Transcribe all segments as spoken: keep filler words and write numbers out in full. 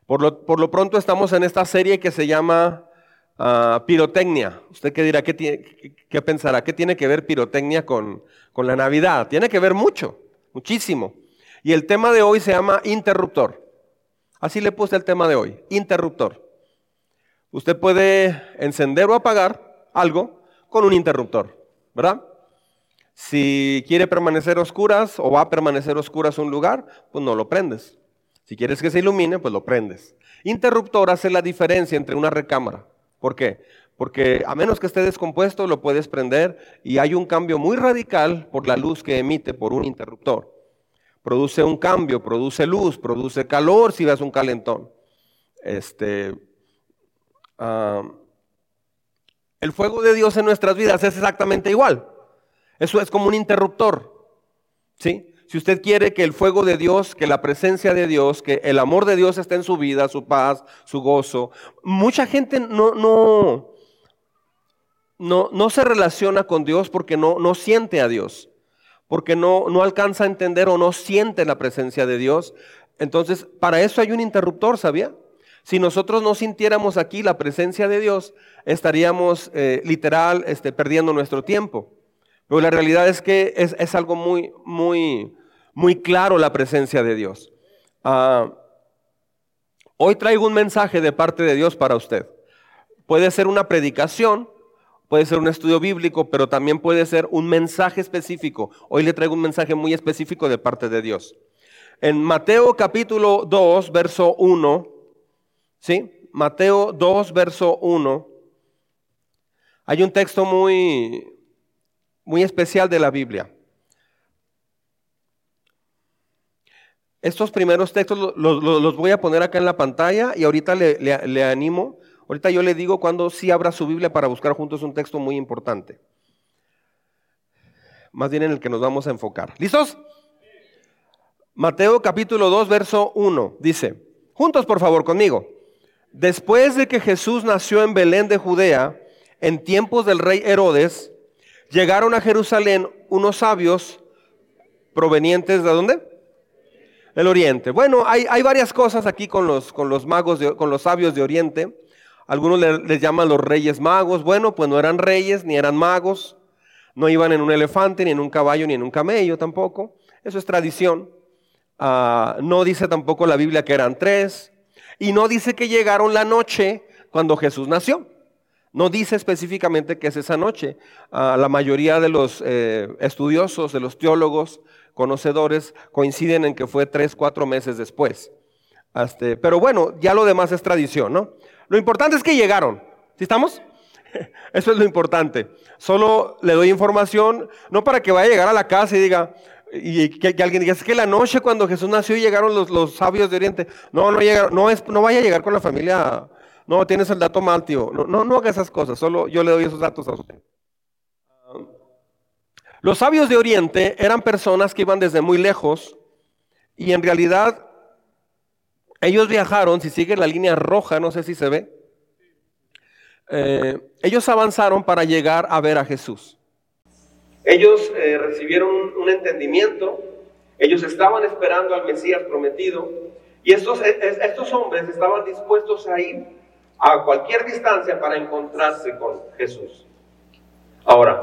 Por lo, por lo pronto estamos en esta serie que se llama uh, pirotecnia. ¿Usted qué dirá? ¿Qué, qué, qué pensará? ¿Qué tiene que ver pirotecnia con, con la Navidad? Tiene que ver mucho, muchísimo. Y el tema de hoy se llama interruptor. Así le puse el tema de hoy, interruptor. Usted puede encender o apagar algo con un interruptor, ¿verdad? Si quiere permanecer a oscuras o va a permanecer a oscuras un lugar, pues no lo prendes. Si quieres que se ilumine, pues lo prendes. Interruptor hace la diferencia entre una recámara. ¿Por qué? Porque a menos que esté descompuesto, lo puedes prender y hay un cambio muy radical por la luz que emite por un interruptor. Produce un cambio, produce luz, produce calor si ves un calentón. Este, uh, el fuego de Dios en nuestras vidas es exactamente igual. Eso es como un interruptor, ¿sí? Si usted quiere que el fuego de Dios, que la presencia de Dios, que el amor de Dios esté en su vida, su paz, su gozo. Mucha gente no, no, no, no se relaciona con Dios porque no, no siente a Dios, porque no, no alcanza a entender o no siente la presencia de Dios. Entonces, para eso hay un interruptor, ¿sabía? Si nosotros no sintiéramos aquí la presencia de Dios, estaríamos eh, literal este, perdiendo nuestro tiempo. Pero la realidad es que es, es algo muy, muy, muy claro la presencia de Dios. Uh, hoy traigo un mensaje de parte de Dios para usted. Puede ser una predicación, puede ser un estudio bíblico, pero también puede ser un mensaje específico. Hoy le traigo un mensaje muy específico de parte de Dios. En Mateo capítulo dos, verso uno, ¿sí? Mateo dos, verso uno, hay un texto muy... muy especial de la Biblia. Estos primeros textos los, los, los voy a poner acá en la pantalla y ahorita le, le, le animo, ahorita yo le digo cuando sí abra su Biblia para buscar juntos un texto muy importante. Más bien en el que nos vamos a enfocar. ¿Listos? Mateo capítulo dos, verso uno, dice, juntos por favor conmigo. Después de que Jesús nació en Belén de Judea, en tiempos del rey Herodes, llegaron a Jerusalén unos sabios provenientes ¿de dónde? Del Oriente. Bueno, hay, hay varias cosas aquí con los, con los magos, de, con los sabios de Oriente. Algunos les, les llaman los reyes magos. Bueno, pues no eran reyes ni eran magos. No iban en un elefante, ni en un caballo, ni en un camello tampoco. Eso es tradición. Uh, no dice tampoco la Biblia que eran tres. Y no dice que llegaron la noche cuando Jesús nació. No dice específicamente que es esa noche. Uh, la mayoría de los eh, estudiosos, de los teólogos, conocedores, coinciden en que fue tres, cuatro meses después. Este, pero bueno, ya lo demás es tradición, ¿no? Lo importante es que llegaron. ¿Sí estamos? Eso es lo importante. Solo le doy información, no para que vaya a llegar a la casa y diga, y que, que alguien diga, es que la noche cuando Jesús nació llegaron los, los sabios de Oriente. No, no llegaron, no, es, no vaya a llegar con la familia. No, tienes el dato mal, tío. No, no, no haga esas cosas, solo yo le doy esos datos a usted. Uh, los sabios de Oriente eran personas que iban desde muy lejos y en realidad ellos viajaron, si sigue la línea roja, no sé si se ve, eh, ellos avanzaron para llegar a ver a Jesús. Ellos eh, recibieron un, un entendimiento, ellos estaban esperando al Mesías prometido y estos, estos hombres estaban dispuestos a ir a cualquier distancia para encontrarse con Jesús. Ahora,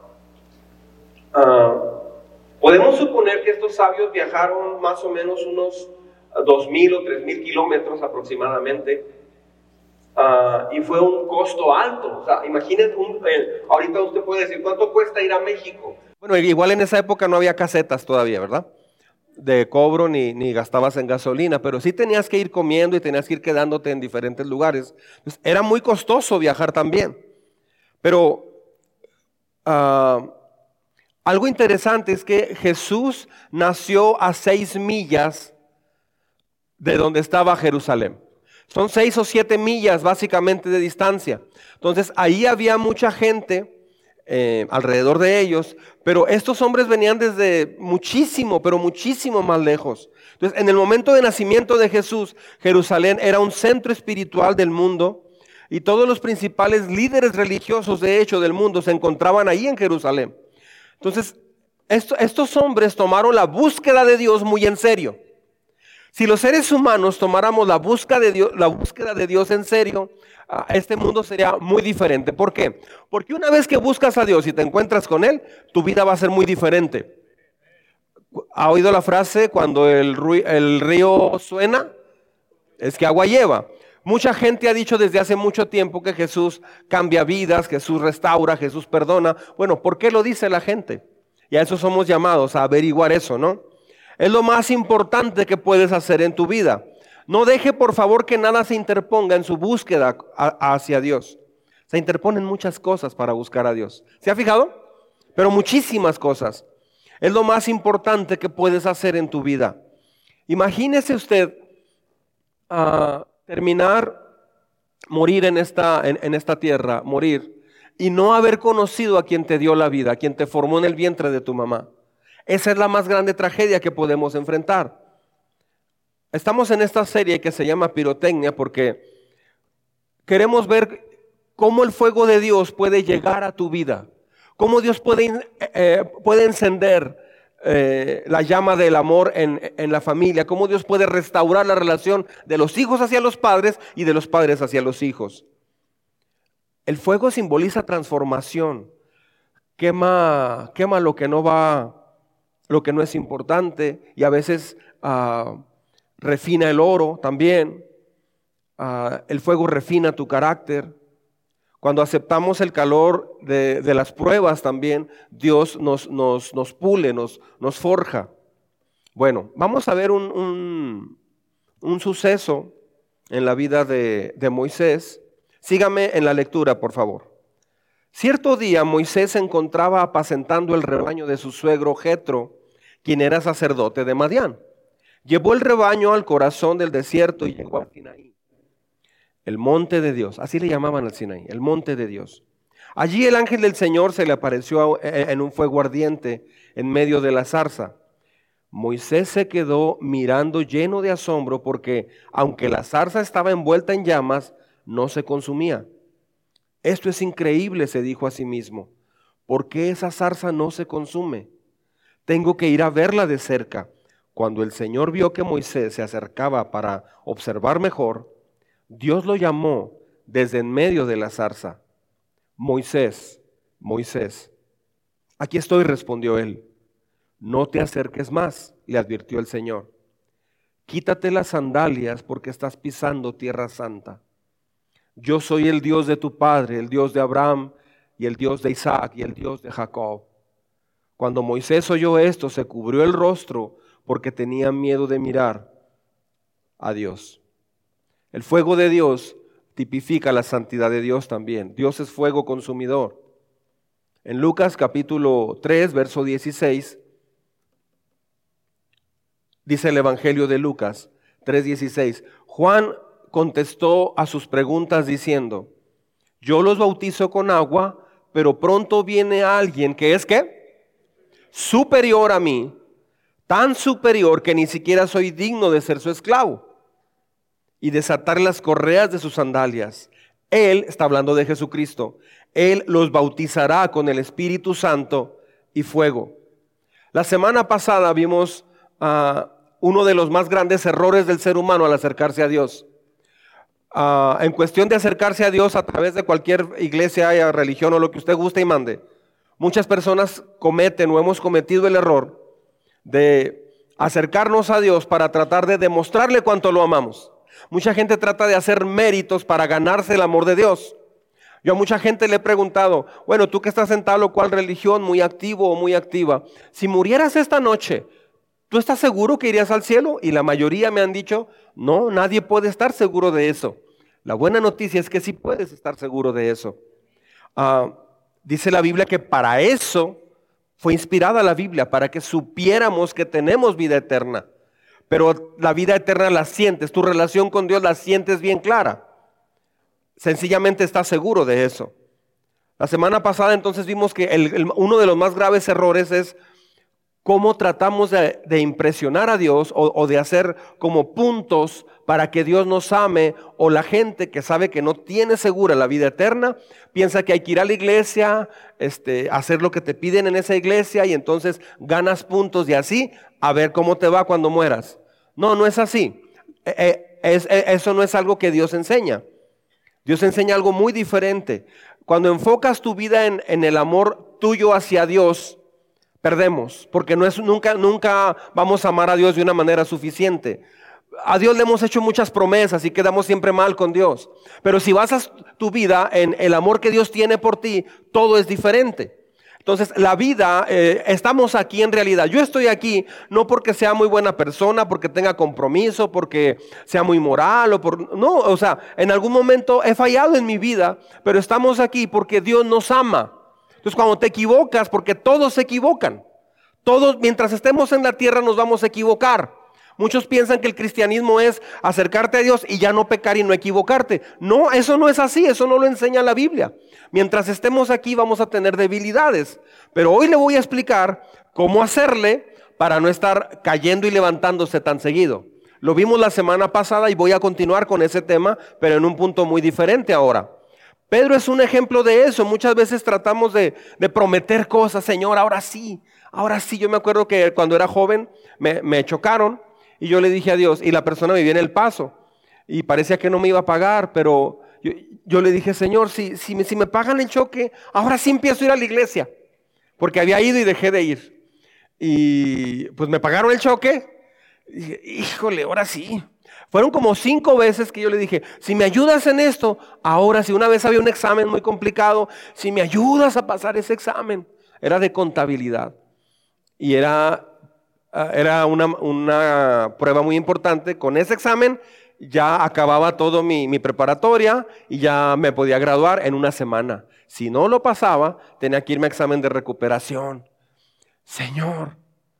uh, podemos suponer que estos sabios viajaron más o menos unos dos mil o tres mil kilómetros aproximadamente, uh, y fue un costo alto. O sea, imagínense, un, eh, ahorita usted puede decir, ¿cuánto cuesta ir a México? Bueno, igual en esa época no había casetas todavía, ¿verdad? De cobro ni, ni gastabas en gasolina, pero sí tenías que ir comiendo y tenías que ir quedándote en diferentes lugares. Entonces, era muy costoso viajar también. Pero uh, algo interesante es que Jesús nació a seis millas de donde estaba Jerusalén. Son seis o siete millas básicamente de distancia. Entonces ahí había mucha gente Eh, alrededor de ellos, pero estos hombres venían desde muchísimo, pero muchísimo más lejos. Entonces, en el momento de nacimiento de Jesús, Jerusalén era un centro espiritual del mundo y todos los principales líderes religiosos, de hecho, del mundo se encontraban ahí en Jerusalén. Entonces, esto, estos hombres tomaron la búsqueda de Dios muy en serio. Si los seres humanos tomáramos la búsqueda de Dios, la búsqueda de Dios en serio, ah, este mundo sería muy diferente. ¿Por qué? Porque una vez que buscas a Dios y te encuentras con Él, tu vida va a ser muy diferente. ¿Ha oído la frase cuando el, ru- el río suena? Es que agua lleva. Mucha gente ha dicho desde hace mucho tiempo que Jesús cambia vidas, Jesús restaura, Jesús perdona. Bueno, ¿por qué lo dice la gente? Y a eso somos llamados, a averiguar eso, ¿no? Es lo más importante que puedes hacer en tu vida. No deje, por favor, que nada se interponga en su búsqueda a- hacia Dios. Se interponen muchas cosas para buscar a Dios. ¿Se ha fijado? Pero muchísimas cosas. Es lo más importante que puedes hacer en tu vida. Imagínese usted ah, terminar, morir en esta, en, en esta tierra, morir, y no haber conocido a quien te dio la vida, a quien te formó en el vientre de tu mamá. Esa es la más grande tragedia que podemos enfrentar. Estamos en esta serie que se llama Pirotecnia porque queremos ver cómo el fuego de Dios puede llegar a tu vida. Cómo Dios puede, eh, puede encender eh, la llama del amor en, en la familia. Cómo Dios puede restaurar la relación de los hijos hacia los padres y de los padres hacia los hijos. El fuego simboliza transformación. Quema, quema lo que no va, lo que no es importante, y a veces uh, refina el oro también. Uh, el fuego refina tu carácter. Cuando aceptamos el calor de, de las pruebas también, Dios nos, nos, nos pule, nos, nos forja. Bueno, vamos a ver un, un, un suceso en la vida de, de Moisés. Sígame en la lectura, por favor. Cierto día Moisés se encontraba apacentando el rebaño de su suegro Jetro, quien era sacerdote de Madián. Llevó el rebaño al corazón del desierto y llegó a Sinaí, el monte de Dios, así le llamaban al Sinaí, el monte de Dios. Allí el ángel del Señor se le apareció en un fuego ardiente en medio de la zarza. Moisés se quedó mirando lleno de asombro porque, aunque la zarza estaba envuelta en llamas, no se consumía. Esto es increíble, se dijo a sí mismo. ¿Por qué esa zarza no se consume? Tengo que ir a verla de cerca. Cuando el Señor vio que Moisés se acercaba para observar mejor, Dios lo llamó desde en medio de la zarza. Moisés, Moisés. Aquí estoy, respondió él. No te acerques más, le advirtió el Señor. Quítate las sandalias porque estás pisando tierra santa. Yo soy el Dios de tu padre, el Dios de Abraham y el Dios de Isaac y el Dios de Jacob. Cuando Moisés oyó esto, se cubrió el rostro porque tenía miedo de mirar a Dios. El fuego de Dios tipifica la santidad de Dios también. Dios es fuego consumidor. En Lucas capítulo tres, verso dieciséis, dice el Evangelio de Lucas tres dieciséis, Juan contestó a sus preguntas diciendo, yo los bautizo con agua, pero pronto viene alguien que es ¿qué? Superior a mí, tan superior que ni siquiera soy digno de ser su esclavo y desatar las correas de sus sandalias. Él, está hablando de Jesucristo, Él los bautizará con el Espíritu Santo y fuego. La semana pasada vimos uh, uno de los más grandes errores del ser humano al acercarse a Dios. Uh, en cuestión de acercarse a Dios a través de cualquier iglesia, religión o lo que usted guste y mande, muchas personas cometen o hemos cometido el error de acercarnos a Dios para tratar de demostrarle cuánto lo amamos. Mucha gente trata de hacer méritos para ganarse el amor de Dios. Yo a mucha gente le he preguntado, bueno, tú que estás en tal o cual religión, muy activo o muy activa, si murieras esta noche, ¿tú estás seguro que irías al cielo? Y la mayoría me han dicho, no, nadie puede estar seguro de eso. La buena noticia es que sí puedes estar seguro de eso. Uh, dice la Biblia que para eso fue inspirada la Biblia, para que supiéramos que tenemos vida eterna. Pero la vida eterna la sientes, tu relación con Dios la sientes bien clara. Sencillamente estás seguro de eso. La semana pasada entonces vimos que el, el, uno de los más graves errores es cómo tratamos de, de impresionar a Dios o, o de hacer como puntos para que Dios nos ame, o la gente que sabe que no tiene segura la vida eterna, piensa que hay que ir a la iglesia, este, hacer lo que te piden en esa iglesia y entonces ganas puntos y así a ver cómo te va cuando mueras. No, no es así. Eh, eh, es, eh, eso no es algo que Dios enseña. Dios enseña algo muy diferente. Cuando enfocas tu vida en, en el amor tuyo hacia Dios, perdemos, porque no es, nunca, nunca vamos a amar a Dios de una manera suficiente. A Dios le hemos hecho muchas promesas y quedamos siempre mal con Dios. Pero si basas tu vida en el amor que Dios tiene por ti, todo es diferente. Entonces la vida, eh, estamos aquí en realidad. Yo estoy aquí no porque sea muy buena persona, porque tenga compromiso, porque sea muy moral o por... No, o sea, en algún momento he fallado en mi vida, pero estamos aquí porque Dios nos ama. Entonces cuando te equivocas, porque todos se equivocan. Todos, mientras estemos en la tierra, nos vamos a equivocar. Muchos piensan que el cristianismo es acercarte a Dios y ya no pecar y no equivocarte. No, eso no es así, eso no lo enseña la Biblia. Mientras estemos aquí vamos a tener debilidades. Pero hoy le voy a explicar cómo hacerle para no estar cayendo y levantándose tan seguido. Lo vimos la semana pasada y voy a continuar con ese tema, pero en un punto muy diferente ahora. Pedro es un ejemplo de eso. Muchas veces tratamos de, de prometer cosas. Señor, ahora sí, ahora sí. Yo me acuerdo que cuando era joven me, me chocaron. Y yo le dije a Dios, y la persona vivía en El Paso, y parecía que no me iba a pagar, pero yo, yo le dije, Señor, si, si, me, si me pagan el choque, ahora sí empiezo a ir a la iglesia, porque había ido y dejé de ir. Y pues me pagaron el choque, y dije, híjole, ahora sí. Fueron como cinco veces que yo le dije, si me ayudas en esto, ahora sí. Una vez había un examen muy complicado, si me ayudas a pasar ese examen, era de contabilidad, y era... Era una, una prueba muy importante. Con ese examen ya acababa todo mi, mi preparatoria y ya me podía graduar en una semana. Si no lo pasaba, tenía que irme a examen de recuperación. Señor,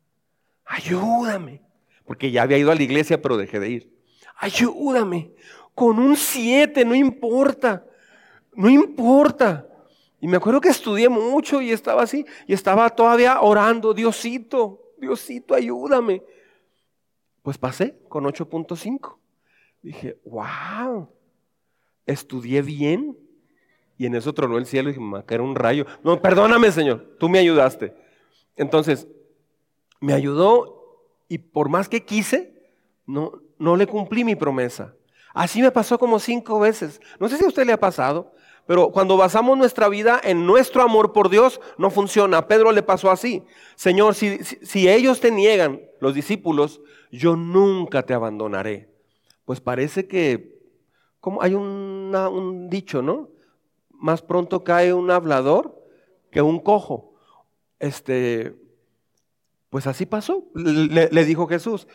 ayúdame. Porque ya había ido a la iglesia, pero dejé de ir. Ayúdame. Con un siete, no importa. No importa. Y me acuerdo que estudié mucho y estaba así. Y estaba todavía orando, Diosito. Diosito, ayúdame. Pues pasé con ocho punto cinco. Dije, wow, estudié bien. Y en eso tronó el cielo y dije, me va a caer un rayo. No, perdóname, Señor, tú me ayudaste. Entonces, me ayudó y por más que quise, no, no le cumplí mi promesa. Así me pasó como cinco veces. No sé si a usted le ha pasado, pero cuando basamos nuestra vida en nuestro amor por Dios, no funciona. A Pedro le pasó así. Señor, si, si, si ellos te niegan, los discípulos, yo nunca te abandonaré. Pues parece que, como hay una, un dicho, ¿no? Más pronto cae un hablador que un cojo. Este, pues así pasó. Le, le dijo Jesús,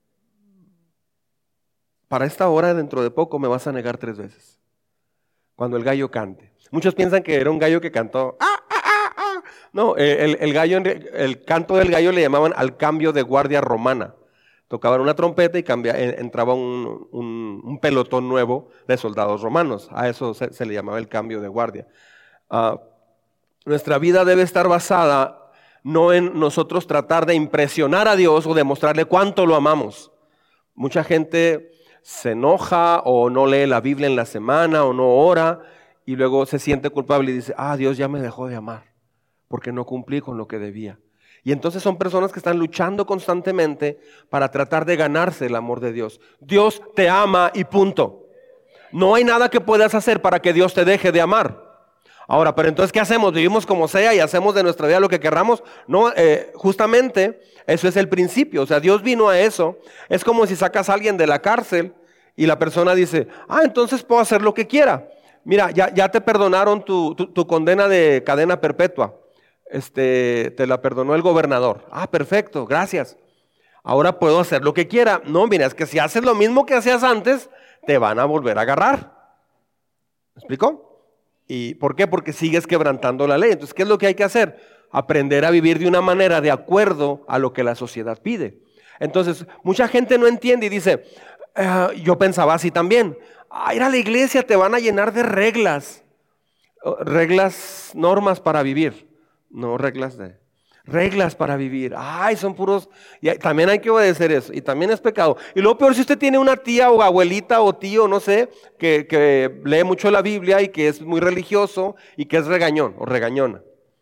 para esta hora dentro de poco me vas a negar tres veces. Cuando el gallo cante. Muchos piensan que era un gallo que cantó. ¡Ah, ah, ah, ah! No, el, el, gallo, el canto del gallo le llamaban al cambio de guardia romana. Tocaban una trompeta y cambia, entraba un, un, un pelotón nuevo de soldados romanos. A eso se, se le llamaba el cambio de guardia. Uh, nuestra vida debe estar basada no en nosotros tratar de impresionar a Dios o demostrarle cuánto lo amamos. Mucha gente se enoja o no lee la Biblia en la semana o no ora y luego se siente culpable y dice, ah, Dios ya me dejó de amar porque no cumplí con lo que debía. Y entonces son personas que están luchando constantemente para tratar de ganarse el amor de Dios. Dios te ama y punto. No hay nada que puedas hacer para que Dios te deje de amar. Ahora, pero entonces, ¿qué hacemos? ¿Vivimos como sea y hacemos de nuestra vida lo que querramos? No, eh, justamente eso es el principio. O sea, Dios vino a eso. Es como si sacas a alguien de la cárcel y la persona dice, ah, entonces puedo hacer lo que quiera. Mira, ya, ya te perdonaron tu, tu, tu condena de cadena perpetua. Este, te la perdonó el gobernador. Ah, perfecto, gracias. Ahora puedo hacer lo que quiera. No, mira, es que si haces lo mismo que hacías antes, te van a volver a agarrar. ¿Me explicó? ¿Y por qué? Porque sigues quebrantando la ley. Entonces, ¿qué es lo que hay que hacer? Aprender a vivir de una manera de acuerdo a lo que la sociedad pide. Entonces, mucha gente no entiende y dice, eh, yo pensaba así también, a ir a la iglesia te van a llenar de reglas, reglas, normas para vivir, no reglas de... Reglas para vivir. Ay, son puros... Y también hay que obedecer eso. Y también es pecado. Y lo peor, si usted tiene una tía o abuelita o tío, no sé, que, que lee mucho la Biblia y que es muy religioso y que es regañón o regañona.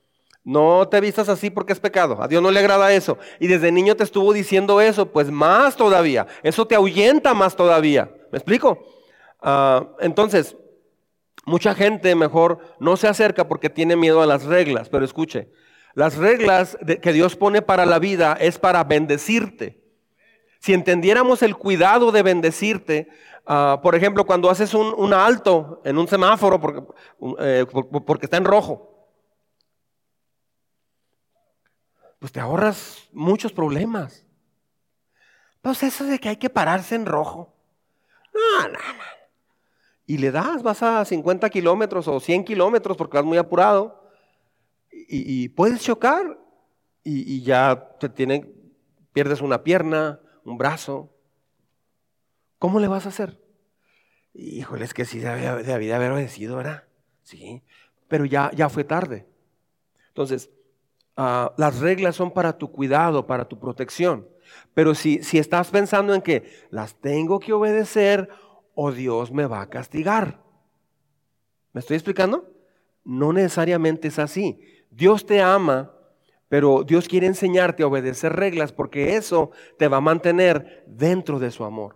No te vistas así porque es pecado. A Dios no le agrada eso. Y desde niño te estuvo diciendo eso, pues más todavía. Eso te ahuyenta más todavía. ¿Me explico? Uh, entonces, mucha gente mejor no se acerca porque tiene miedo a las reglas. Pero escuche, las reglas de, que Dios pone para la vida es para bendecirte. Si entendiéramos el cuidado de bendecirte, uh, por ejemplo, cuando haces un, un alto en un semáforo porque, eh, porque está en rojo, pues te ahorras muchos problemas. Pues eso de que hay que pararse en rojo. No, no, no. Y le das, vas a cincuenta kilómetros o cien kilómetros porque vas muy apurado. Y, y puedes chocar y, y ya te tienen, pierdes una pierna, un brazo. ¿Cómo le vas a hacer? Híjole, es que sí debía, debía haber obedecido, ¿verdad? Sí, pero ya, ya fue tarde. Entonces, Uh, las reglas son para tu cuidado, para tu protección. Pero si, si estás pensando en que las tengo que obedecer o Dios me va a castigar, ¿me estoy explicando? No necesariamente es así. Dios te ama, pero Dios quiere enseñarte a obedecer reglas porque eso te va a mantener dentro de su amor.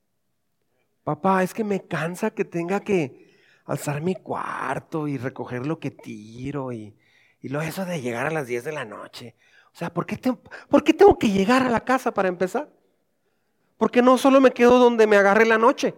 Papá, es que me cansa que tenga que alzar mi cuarto y recoger lo que tiro y... Y luego eso de llegar a las diez de la noche. O sea, ¿por qué, tengo, ¿por qué tengo que llegar a la casa para empezar? Porque no solo me quedo donde me agarre la noche.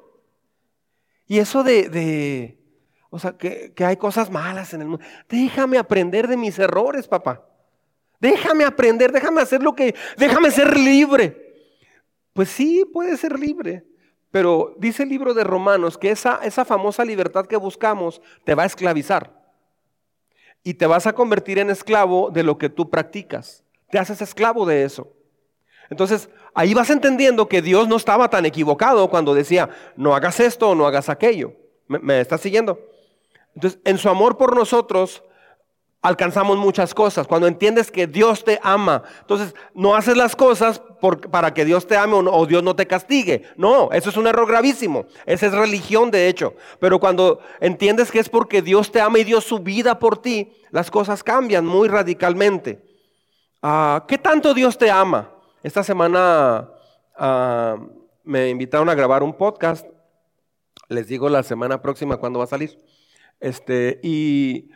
Y eso de, de o sea, que, que hay cosas malas en el mundo. Déjame aprender de mis errores, papá. Déjame aprender, déjame hacer lo que, déjame ser libre. Pues sí, puede ser libre. Pero dice el libro de Romanos que esa, esa famosa libertad que buscamos te va a esclavizar. Y te vas a convertir en esclavo de lo que tú practicas. Te haces esclavo de eso. Entonces, ahí vas entendiendo que Dios no estaba tan equivocado cuando decía, no hagas esto o no hagas aquello. ¿Me, me estás siguiendo? Entonces, en su amor por nosotros, alcanzamos muchas cosas. Cuando entiendes que Dios te ama, entonces no haces las cosas por, para que Dios te ame o, no, o Dios no te castigue. No, eso es un error gravísimo. Esa es religión, de hecho. Pero cuando entiendes que es porque Dios te ama y dio su vida por ti, las cosas cambian muy radicalmente. Uh, ¿Qué tanto Dios te ama? Esta semana uh, me invitaron a grabar un podcast. Les digo la semana próxima cuándo va a salir. Este, y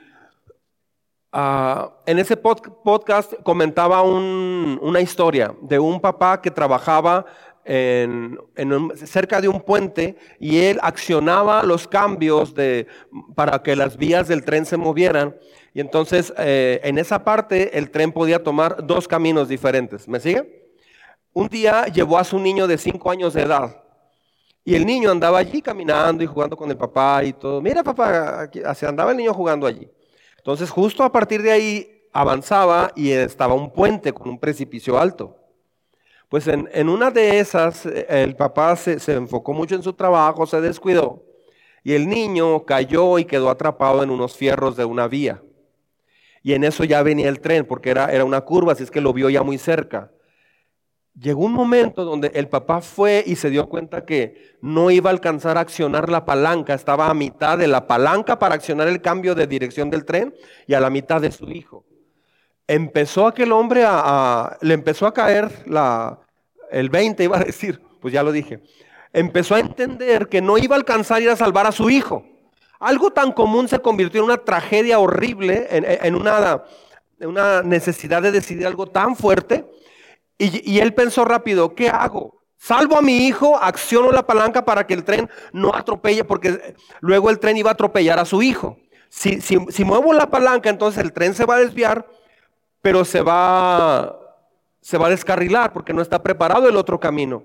Uh, en ese pod- podcast comentaba un, una historia de un papá que trabajaba en, en un, cerca de un puente y él accionaba los cambios de, para que las vías del tren se movieran. Y entonces eh, en esa parte el tren podía tomar dos caminos diferentes. ¿Me sigue? Un día llevó a su niño de cinco años de edad y el niño andaba allí caminando y jugando con el papá y todo. Mira, papá, aquí, así andaba el niño jugando allí. Entonces justo a partir de ahí avanzaba y estaba un puente con un precipicio alto. Pues en, en una de esas el papá se, se enfocó mucho en su trabajo, se descuidó y el niño cayó y quedó atrapado en unos fierros de una vía. Y en eso ya venía el tren porque era, era una curva, así es que lo vio ya muy cerca. Llegó un momento donde el papá fue y se dio cuenta que no iba a alcanzar a accionar la palanca, estaba a mitad de la palanca para accionar el cambio de dirección del tren y a la mitad de su hijo. Empezó aquel hombre a, a le empezó a caer la, el veinte, iba a decir, pues ya lo dije. Empezó a entender que no iba a alcanzar a ir a salvar a su hijo. Algo tan común se convirtió en una tragedia horrible, en, en, una, en una necesidad de decidir algo tan fuerte. Y, y él pensó rápido, ¿qué hago? Salvo a mi hijo, acciono la palanca para que el tren no atropelle, porque luego el tren iba a atropellar a su hijo. Si, si, si muevo la palanca, entonces el tren se va a desviar, pero se va, se va a descarrilar porque no está preparado el otro camino.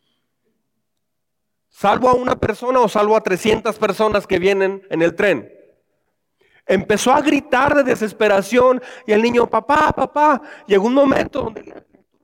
¿Salvo a una persona o salvo a trescientas personas que vienen en el tren? Empezó a gritar de desesperación y el niño, papá, papá, llegó un momento donde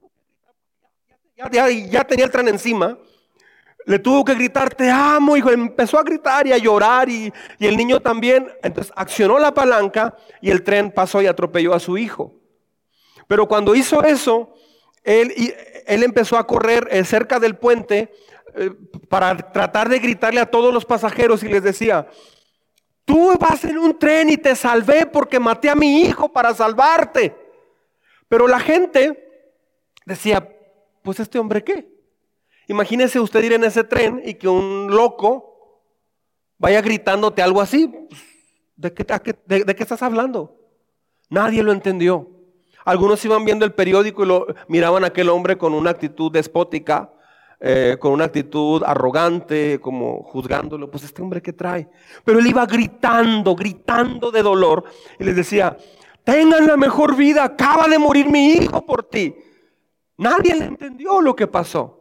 Ya, ya, ya tenía el tren encima, le tuvo que gritar, te amo, hijo. Empezó a gritar y a llorar y, y el niño también. Entonces accionó la palanca y el tren pasó y atropelló a su hijo. Pero cuando hizo eso, él, él empezó a correr eh, cerca del puente eh, para tratar de gritarle a todos los pasajeros y les decía, Tú vas en un tren y te salvé porque maté a mi hijo para salvarte. Pero la gente decía, pues este hombre ¿qué? Imagínese usted ir en ese tren y que un loco vaya gritándote algo así. ¿De qué, de, de qué estás hablando? Nadie lo entendió. Algunos iban viendo el periódico y lo, miraban a aquel hombre con una actitud despótica, eh, con una actitud arrogante, como juzgándolo. Pues este hombre ¿qué trae? Pero él iba gritando, gritando de dolor y les decía, tengan la mejor vida, acaba de morir mi hijo por ti. Nadie le entendió lo que pasó.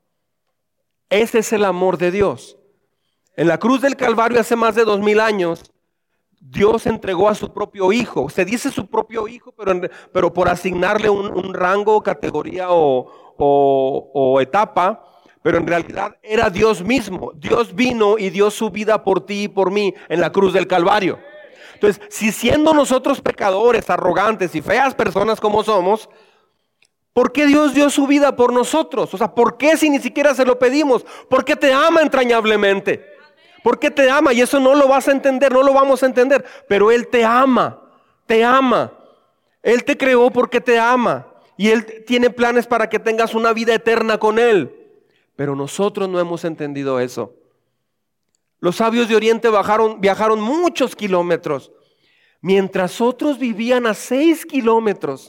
Ese es el amor de Dios. En la cruz del Calvario hace más de dos mil años, Dios entregó a su propio hijo. Se dice su propio hijo, pero, pero por asignarle un, un rango, categoría o, o, o etapa, pero en realidad era Dios mismo. Dios vino y dio su vida por ti y por mí en la cruz del Calvario. Entonces, si siendo nosotros pecadores, arrogantes y feas personas como somos, ¿por qué Dios dio su vida por nosotros? O sea, ¿por qué si ni siquiera se lo pedimos? Porque te ama entrañablemente. Porque te ama, y eso no lo vas a entender, no lo vamos a entender. Pero Él te ama, te ama. Él te creó porque te ama. Y Él tiene planes para que tengas una vida eterna con Él. Pero nosotros no hemos entendido eso. Los sabios de Oriente bajaron, viajaron muchos kilómetros, mientras otros vivían a seis kilómetros.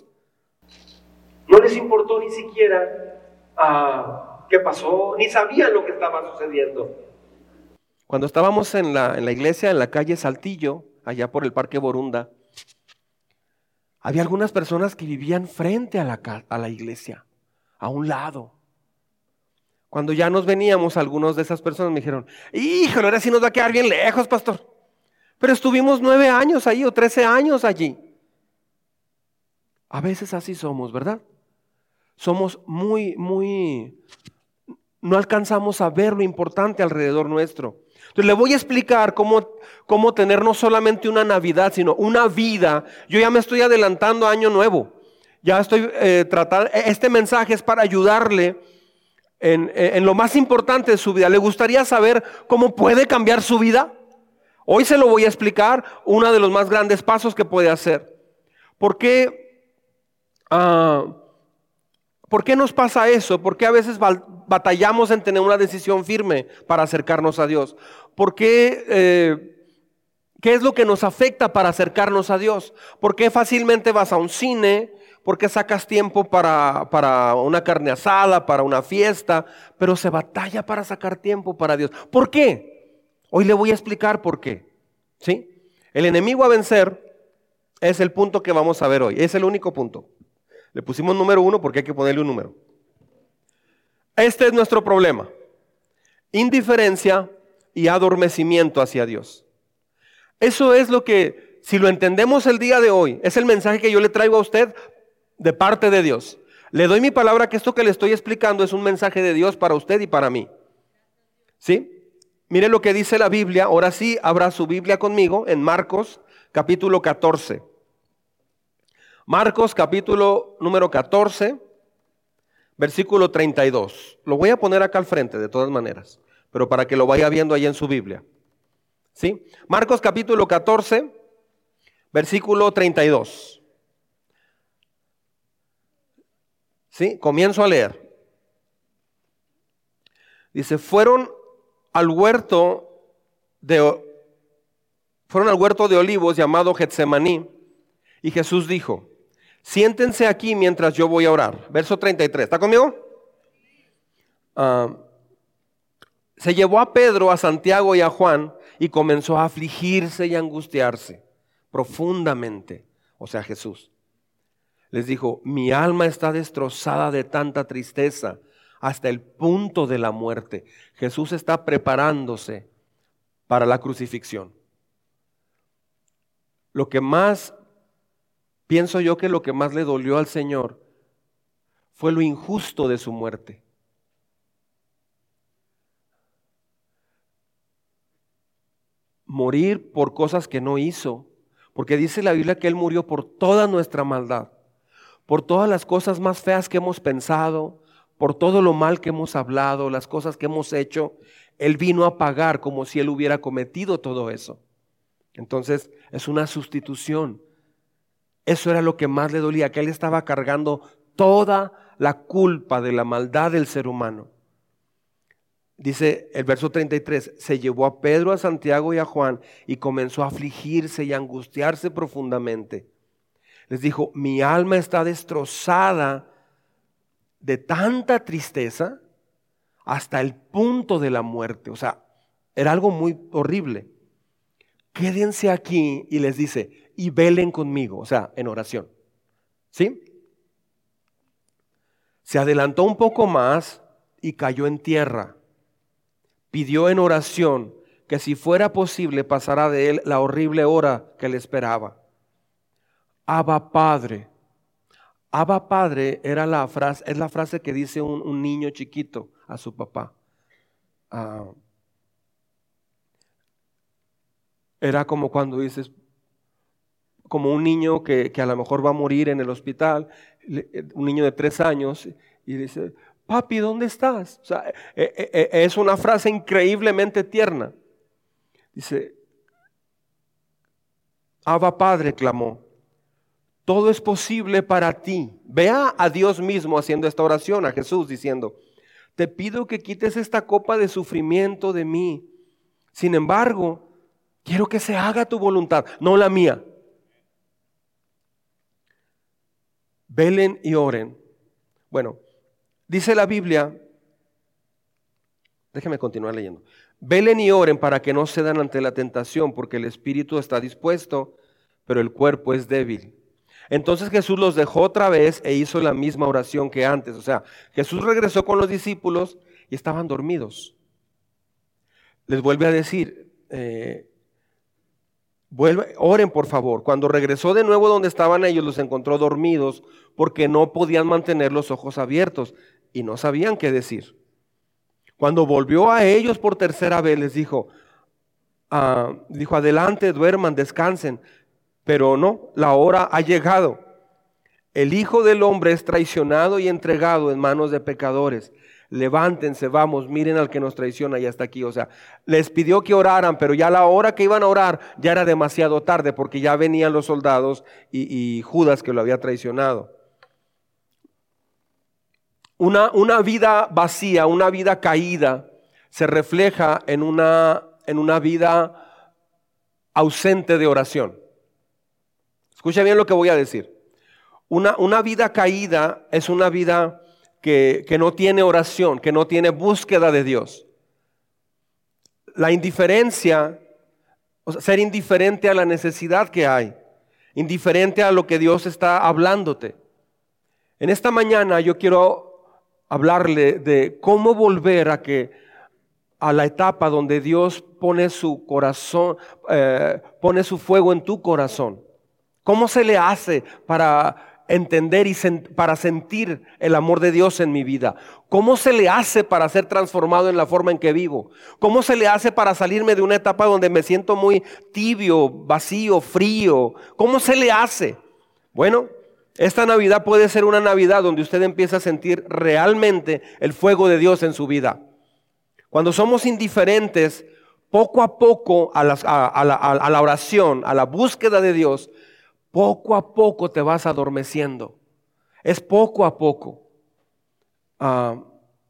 No les importó ni siquiera uh, qué pasó, ni sabían lo que estaba sucediendo. Cuando estábamos en la, en la iglesia, en la calle Saltillo, allá por el Parque Borunda, había algunas personas que vivían frente a la, a la iglesia, a un lado. Cuando ya nos veníamos, algunos de esas personas me dijeron, híjole, ahora sí nos va a quedar bien lejos, pastor. Pero estuvimos nueve años ahí o trece años allí. A veces así somos, ¿verdad? Somos muy, muy, no alcanzamos a ver lo importante alrededor nuestro. Entonces le voy a explicar cómo, cómo tener no solamente una Navidad, sino una vida. Yo ya me estoy adelantando a Año Nuevo. Ya estoy eh, tratando, este mensaje es para ayudarle en, en lo más importante de su vida. ¿Le gustaría saber cómo puede cambiar su vida? Hoy se lo voy a explicar, uno de los más grandes pasos que puede hacer. ¿Por qué? Uh, ¿Por qué nos pasa eso? ¿Por qué a veces batallamos en tener una decisión firme para acercarnos a Dios? ¿Por qué? Eh, ¿Qué es lo que nos afecta para acercarnos a Dios? ¿Por qué fácilmente vas a un cine? ¿Por qué sacas tiempo para, para una carne asada, para una fiesta? Pero se batalla para sacar tiempo para Dios. ¿Por qué? Hoy le voy a explicar por qué. ¿Sí? El enemigo a vencer es el punto que vamos a ver hoy. Es el único punto. Le pusimos número uno porque hay que ponerle un número. Este es nuestro problema. Indiferencia y adormecimiento hacia Dios. Eso es lo que, si lo entendemos el día de hoy, es el mensaje que yo le traigo a usted de parte de Dios. Le doy mi palabra que esto que le estoy explicando es un mensaje de Dios para usted y para mí. ¿Sí? Mire lo que dice la Biblia. Ahora sí, abra su Biblia conmigo en Marcos capítulo catorce. Marcos capítulo número catorce, versículo treinta y dos. Lo voy a poner acá al frente de todas maneras, pero para que lo vaya viendo ahí en su Biblia. ¿Sí? Marcos capítulo catorce, versículo treinta y dos. ¿Sí? Comienzo a leer. Dice, fueron al huerto de, fueron al huerto de olivos llamado Getsemaní, y Jesús dijo, siéntense aquí mientras yo voy a orar. Verso treinta y tres, ¿está conmigo? Uh, se llevó a Pedro, a Santiago y a Juan y comenzó a afligirse y a angustiarse profundamente. O sea, Jesús les dijo, mi alma está destrozada de tanta tristeza hasta el punto de la muerte. Jesús está preparándose para la crucifixión. Lo que más Pienso yo que lo que más le dolió al Señor fue lo injusto de su muerte. Morir por cosas que no hizo, porque dice la Biblia que Él murió por toda nuestra maldad, por todas las cosas más feas que hemos pensado, por todo lo mal que hemos hablado, las cosas que hemos hecho. Él vino a pagar como si Él hubiera cometido todo eso. Entonces es una sustitución. Eso era lo que más le dolía, que él estaba cargando toda la culpa de la maldad del ser humano. Dice el verso treinta y tres, se llevó a Pedro, a Santiago y a Juan y comenzó a afligirse y a angustiarse profundamente. Les dijo, mi alma está destrozada de tanta tristeza hasta el punto de la muerte. O sea, era algo muy horrible. Quédense aquí, y les dice, y velen conmigo, o sea, en oración. ¿Sí? Se adelantó un poco más y cayó en tierra. Pidió en oración que si fuera posible pasara de él la horrible hora que le esperaba. Abba Padre. Abba Padre era la frase, es la frase que dice un, un niño chiquito a su papá. Uh, era como cuando dices, como un niño que, que a lo mejor va a morir en el hospital, un niño de tres años, y dice, papi, ¿dónde estás? O sea, es una frase increíblemente tierna. Dice, Abba Padre, clamó, todo es posible para ti. Vea a Dios mismo haciendo esta oración, a Jesús diciendo, te pido que quites esta copa de sufrimiento de mí. Sin embargo, quiero que se haga tu voluntad, no la mía. Velen y oren. Bueno, dice la Biblia, déjeme continuar leyendo. Velen y oren para que no cedan ante la tentación, porque el espíritu está dispuesto, pero el cuerpo es débil. Entonces Jesús los dejó otra vez e hizo la misma oración que antes. O sea, Jesús regresó con los discípulos y estaban dormidos. Les vuelve a decir, eh, vuelve, oren por favor. Cuando regresó de nuevo donde estaban ellos, los encontró dormidos porque no podían mantener los ojos abiertos y no sabían qué decir. Cuando volvió a ellos por tercera vez, les dijo, uh, dijo, adelante, duerman, descansen. Pero no, la hora ha llegado. El Hijo del Hombre es traicionado y entregado en manos de pecadores. Levántense, vamos, miren al que nos traiciona y hasta aquí. O sea, les pidió que oraran, pero ya la hora que iban a orar ya era demasiado tarde porque ya venían los soldados y, y Judas que lo había traicionado. Una, una vida vacía, una vida caída, se refleja en una, en una vida ausente de oración. Escucha bien lo que voy a decir. Una, una vida caída es una vida que, que no tiene oración, que no tiene búsqueda de Dios. La indiferencia, o sea, ser indiferente a la necesidad que hay, indiferente a lo que Dios está hablándote. En esta mañana yo quiero hablarle de cómo volver a que a la etapa donde Dios pone su corazón, eh, pone su fuego en tu corazón. ¿Cómo se le hace para entender y sen- para sentir el amor de Dios en mi vida? ¿Cómo se le hace para ser transformado en la forma en que vivo? ¿Cómo se le hace para salirme de una etapa donde me siento muy tibio, vacío, frío? ¿Cómo se le hace? Bueno, esta Navidad puede ser una Navidad donde usted empieza a sentir realmente el fuego de Dios en su vida. Cuando somos indiferentes, poco a poco a, las, a, a, la, a la oración, a la búsqueda de Dios, poco a poco te vas adormeciendo. Es poco a poco. Uh,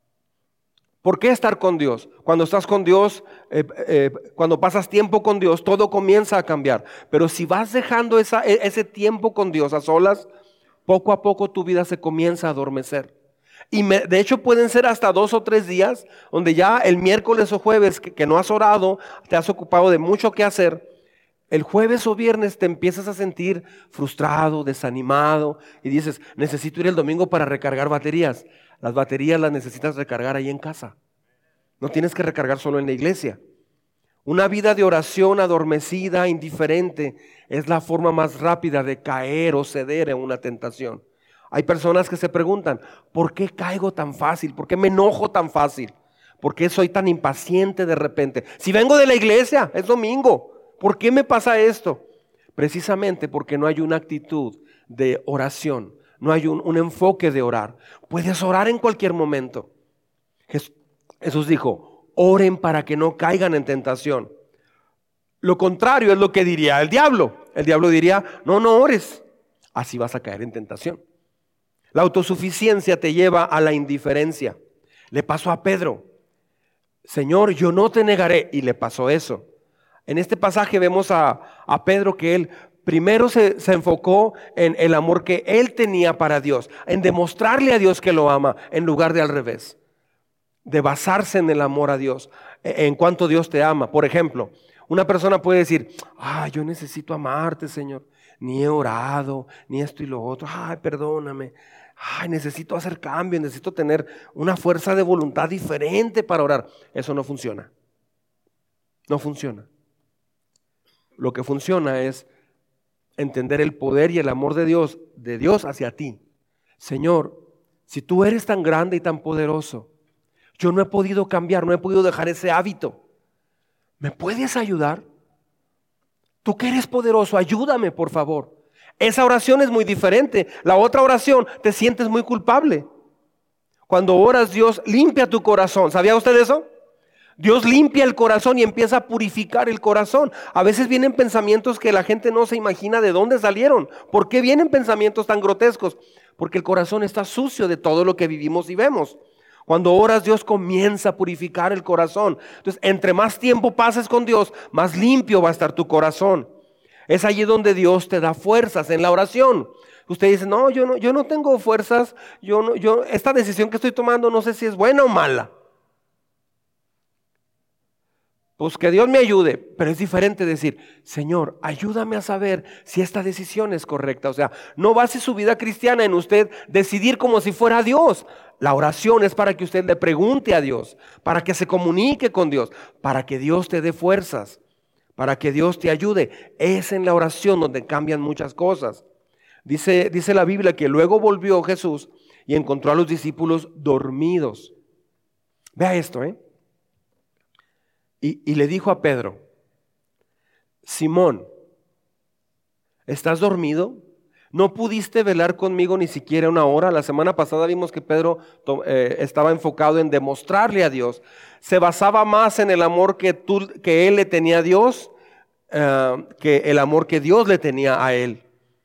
¿Por qué estar con Dios? Cuando estás con Dios, eh, eh, cuando pasas tiempo con Dios, todo comienza a cambiar. Pero si vas dejando esa, ese tiempo con Dios a solas, poco a poco tu vida se comienza a adormecer. Y me, de hecho pueden ser hasta dos o tres días donde ya el miércoles o jueves que, que no has orado, te has ocupado de mucho que hacer. El jueves o viernes te empiezas a sentir frustrado, desanimado y dices, necesito ir el domingo para recargar baterías. Las baterías las necesitas recargar ahí en casa. No tienes que recargar solo en la iglesia. Una vida de oración adormecida, indiferente, es la forma más rápida de caer o ceder en una tentación. Hay personas que se preguntan, ¿por qué caigo tan fácil? ¿Por qué me enojo tan fácil? ¿Por qué soy tan impaciente de repente? Si vengo de la iglesia, es domingo. ¿Por qué me pasa esto? Precisamente porque no hay una actitud de oración, no hay un, un enfoque de orar. Puedes orar en cualquier momento. Jesús dijo, oren para que no caigan en tentación. Lo contrario es lo que diría el diablo. El diablo diría, no, no ores. Así vas a caer en tentación. La autosuficiencia te lleva a la indiferencia. Le pasó a Pedro. Señor, yo no te negaré. Y le pasó eso. En este pasaje vemos a, a Pedro que él primero se, se enfocó en el amor que él tenía para Dios, en demostrarle a Dios que lo ama, en lugar de al revés, de basarse en el amor a Dios, en cuanto Dios te ama. Por ejemplo, una persona puede decir, ah, yo necesito amarte, Señor, ni he orado, ni esto y lo otro, ay, perdóname, ay, necesito hacer cambios, necesito tener una fuerza de voluntad diferente para orar. Eso no funciona, no funciona. Lo que funciona es entender el poder y el amor de Dios, de Dios hacia ti. Señor, si tú eres tan grande y tan poderoso, yo no he podido cambiar, no he podido dejar ese hábito. ¿Me puedes ayudar? Tú que eres poderoso, ayúdame, por favor. Esa oración es muy diferente. La otra oración, te sientes muy culpable. Cuando oras, Dios limpia tu corazón. ¿Sabía usted eso? Dios limpia el corazón y empieza a purificar el corazón. A veces vienen pensamientos que la gente no se imagina de dónde salieron. ¿Por qué vienen pensamientos tan grotescos? Porque el corazón está sucio de todo lo que vivimos y vemos. Cuando oras, Dios comienza a purificar el corazón. Entonces, entre más tiempo pases con Dios, más limpio va a estar tu corazón. Es allí donde Dios te da fuerzas en la oración. Usted dice, no, yo no, yo no tengo fuerzas. Yo no, yo, esta decisión que estoy tomando no sé si es buena o mala. Pues que Dios me ayude, pero es diferente decir, Señor, ayúdame a saber si esta decisión es correcta. O sea, no base su vida cristiana en usted decidir como si fuera Dios. La oración es para que usted le pregunte a Dios, para que se comunique con Dios, para que Dios te dé fuerzas, para que Dios te ayude. Es en la oración donde cambian muchas cosas. Dice, dice la Biblia que luego volvió Jesús y encontró a los discípulos dormidos. Vea esto, ¿eh? Y, y le dijo a Pedro, Simón, ¿estás dormido? ¿No pudiste velar conmigo ni siquiera una hora? La semana pasada vimos que Pedro eh, estaba enfocado en demostrarle a Dios. Se basaba más en el amor que, tú, que él le tenía a Dios eh, que el amor que Dios le tenía a él.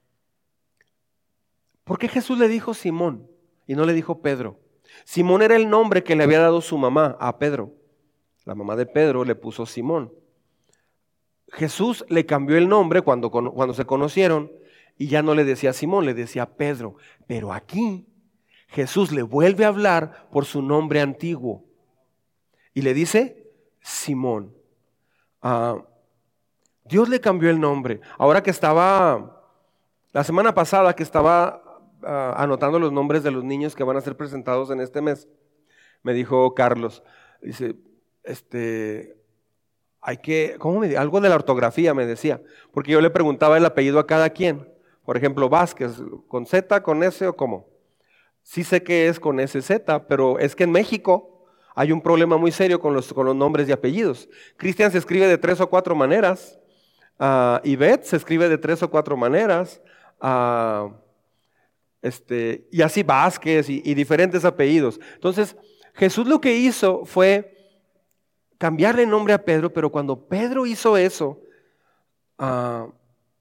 ¿Por qué Jesús le dijo Simón y no le dijo Pedro? Simón era el nombre que le había dado su mamá a Pedro. La mamá de Pedro le puso Simón. Jesús le cambió el nombre cuando, cuando se conocieron y ya no le decía Simón, le decía Pedro. Pero aquí Jesús le vuelve a hablar por su nombre antiguo y le dice Simón. Uh, Dios le cambió el nombre. Ahora que estaba, la semana pasada que estaba uh, anotando los nombres de los niños que van a ser presentados en este mes, me dijo Carlos, dice, Este, hay que, ¿cómo me dice? Algo de la ortografía me decía, porque yo le preguntaba el apellido a cada quien. Por ejemplo, Vázquez, ¿con Z, con S o cómo? Sí sé que es con S Z, pero es que en México hay un problema muy serio con los, con los nombres y apellidos. Cristian se escribe de tres o cuatro maneras, uh, Ivette se escribe de tres o cuatro maneras, uh, este, y así Vázquez y, y diferentes apellidos. Entonces, Jesús lo que hizo fue cambiarle el nombre a Pedro, pero cuando Pedro hizo eso, uh,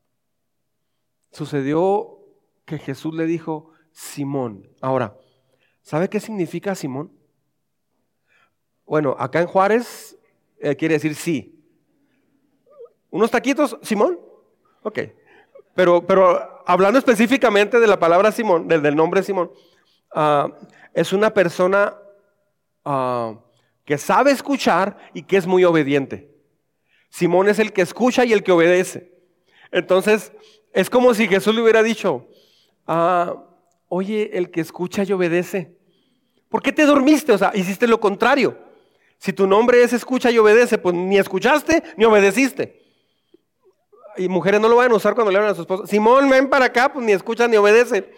sucedió que Jesús le dijo Simón. Ahora, ¿sabe qué significa Simón? Bueno, acá en Juárez eh, quiere decir sí. ¿Unos taquitos, Simón? Ok. Pero, pero hablando específicamente de la palabra Simón, del, del nombre Simón, uh, es una persona Uh, que sabe escuchar y que es muy obediente. Simón es el que escucha y el que obedece. Entonces, es como si Jesús le hubiera dicho, uh, oye, el que escucha y obedece, ¿por qué te dormiste? O sea, hiciste lo contrario. Si tu nombre es escucha y obedece, pues ni escuchaste ni obedeciste. Y mujeres no lo van a usar cuando le hablan a su esposo. Simón, ven para acá, pues ni escucha ni obedece.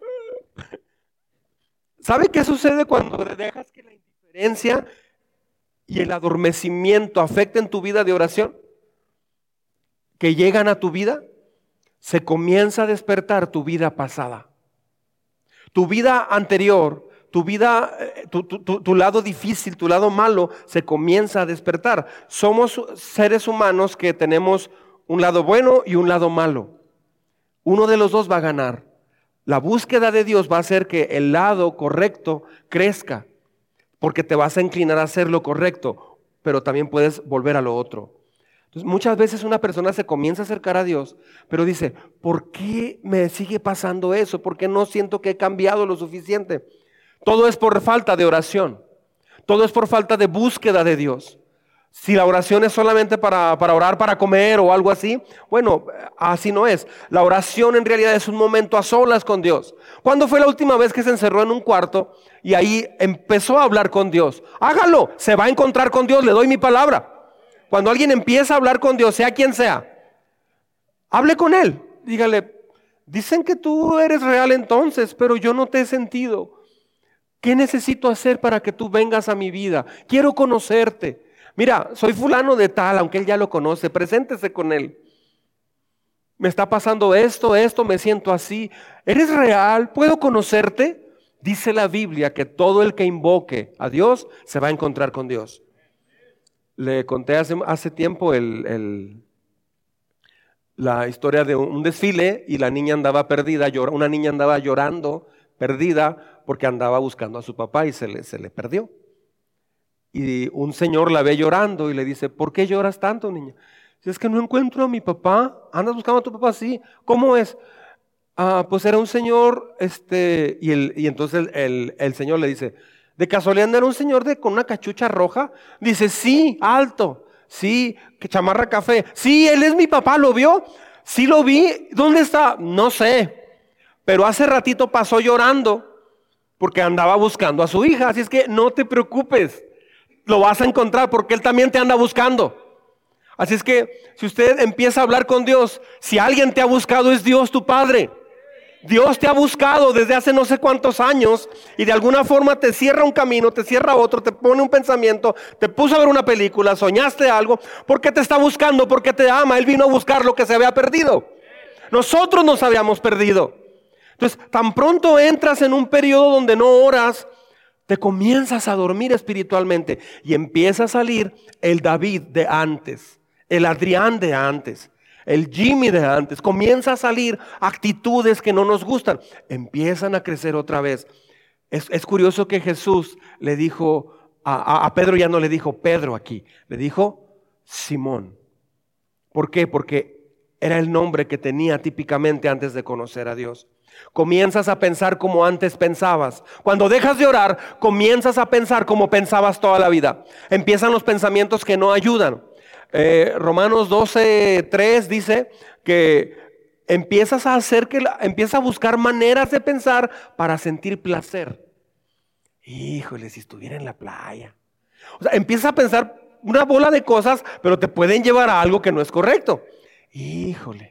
¿Sabe qué sucede cuando dejas que la indiferencia y el adormecimiento afecten tu vida de oración? Que llegan a tu vida, se comienza a despertar tu vida pasada. Tu vida anterior tu vida, tu, tu, tu, tu lado difícil, tu lado malo se comienza a despertar. Somos seres humanos que tenemos un lado bueno y un lado malo. Uno de los dos va a ganar. La búsqueda de Dios va a hacer que el lado correcto crezca, porque te vas a inclinar a hacer lo correcto, pero también puedes volver a lo otro. Entonces, muchas veces una persona se comienza a acercar a Dios, pero dice, ¿por qué me sigue pasando eso? ¿Por qué no siento que he cambiado lo suficiente? Todo es por falta de oración. Todo es por falta de búsqueda de Dios. Si la oración es solamente para, para orar, para comer o algo así, bueno, así no es. La oración en realidad es un momento a solas con Dios. ¿Cuándo fue la última vez que se encerró en un cuarto y ahí empezó a hablar con Dios? Hágalo, se va a encontrar con Dios, le doy mi palabra. Cuando alguien empieza a hablar con Dios, sea quien sea, hable con Él. Dígale, dicen que tú eres real entonces, pero yo no te he sentido. ¿Qué necesito hacer para que tú vengas a mi vida? Quiero conocerte. Mira, soy fulano de tal, aunque Él ya lo conoce, preséntese con Él. Me está pasando esto, esto, me siento así. ¿Eres real? ¿Puedo conocerte? Dice la Biblia que todo el que invoque a Dios se va a encontrar con Dios. Le conté hace, hace tiempo el, el, la historia de un desfile y la niña andaba perdida, llor, una niña andaba llorando, perdida, porque andaba buscando a su papá y se le, se le perdió. Y un señor la ve llorando y le dice, ¿por qué lloras tanto, niña? Dice, es que no encuentro a mi papá. ¿Andas buscando a tu papá? Sí. ¿Cómo es? Ah, pues era un señor, este, y, el, y entonces el, el señor le dice, ¿de casualidad no era un señor de, con una cachucha roja? Dice, sí, alto, sí, que chamarra café. Sí, él es mi papá, ¿lo vio? Sí lo vi. ¿Dónde está? No sé, pero hace ratito pasó llorando porque andaba buscando a su hija. Así es que no te preocupes, lo vas a encontrar porque él también te anda buscando. Así es que si usted empieza a hablar con Dios, si alguien te ha buscado es Dios tu Padre. Dios te ha buscado desde hace no sé cuántos años y de alguna forma te cierra un camino, te cierra otro, te pone un pensamiento, te puso a ver una película, soñaste algo, porque te está buscando, porque te ama. Él vino a buscar lo que se había perdido. Nosotros nos habíamos perdido. Entonces, tan pronto entras en un periodo donde no oras, te comienzas a dormir espiritualmente y empieza a salir el David de antes, el Adrián de antes, el Jimmy de antes. Comienza a salir actitudes que no nos gustan, empiezan a crecer otra vez. Es, es curioso que Jesús le dijo, a, a, a Pedro ya no le dijo Pedro aquí, le dijo Simón. ¿Por qué? Porque era el nombre que tenía típicamente antes de conocer a Dios. Comienzas a pensar como antes pensabas. Cuando dejas de orar, comienzas a pensar como pensabas toda la vida. Empiezan los pensamientos que no ayudan. Eh, Romanos doce tres dice que empiezas a hacer que la, empiezas a buscar maneras de pensar para sentir placer. Híjole, si estuviera en la playa. O sea, empiezas a pensar una bola de cosas, pero te pueden llevar a algo que no es correcto. Híjole,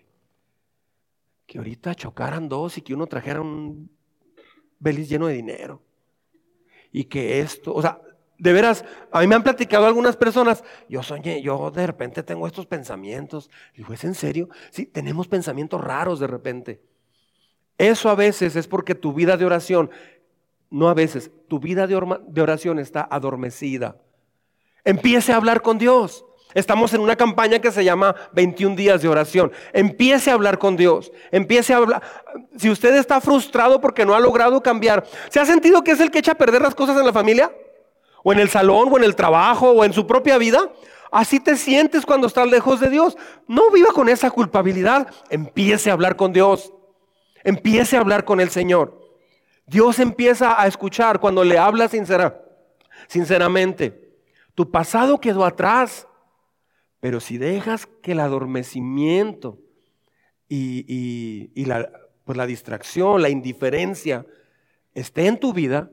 que ahorita chocaran dos y que uno trajera un beliz lleno de dinero. Y que esto, o sea, de veras, a mí me han platicado algunas personas, yo soñé, yo de repente tengo estos pensamientos. Digo, ¿es en serio? Sí, tenemos pensamientos raros de repente. Eso a veces es porque tu vida de oración, no a veces, tu vida de oración está adormecida. Empiece a hablar con Dios. Estamos en una campaña que se llama veintiún días de oración. Empiece a hablar con Dios. Empiece a hablar. Si usted está frustrado porque no ha logrado cambiar, ¿se ha sentido que es el que echa a perder las cosas en la familia? ¿O en el salón, o en el trabajo, o en su propia vida? Así te sientes cuando estás lejos de Dios. No viva con esa culpabilidad. Empiece a hablar con Dios. Empiece a hablar con el Señor. Dios empieza a escuchar cuando le habla sincera, sinceramente. Tu pasado quedó atrás. Pero si dejas que el adormecimiento y, y, y la, pues la distracción, la indiferencia esté en tu vida,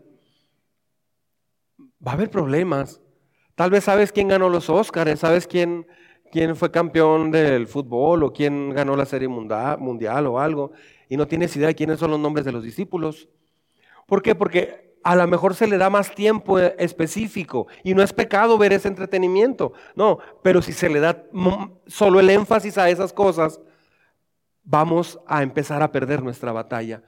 va a haber problemas. Tal vez sabes quién ganó los Óscares, sabes quién, quién fue campeón del fútbol o quién ganó la serie mundial, mundial o algo, y no tienes idea de quiénes son los nombres de los discípulos. ¿Por qué? Porque a lo mejor se le da más tiempo específico y no es pecado ver ese entretenimiento, no, pero si se le da solo el énfasis a esas cosas, vamos a empezar a perder nuestra batalla.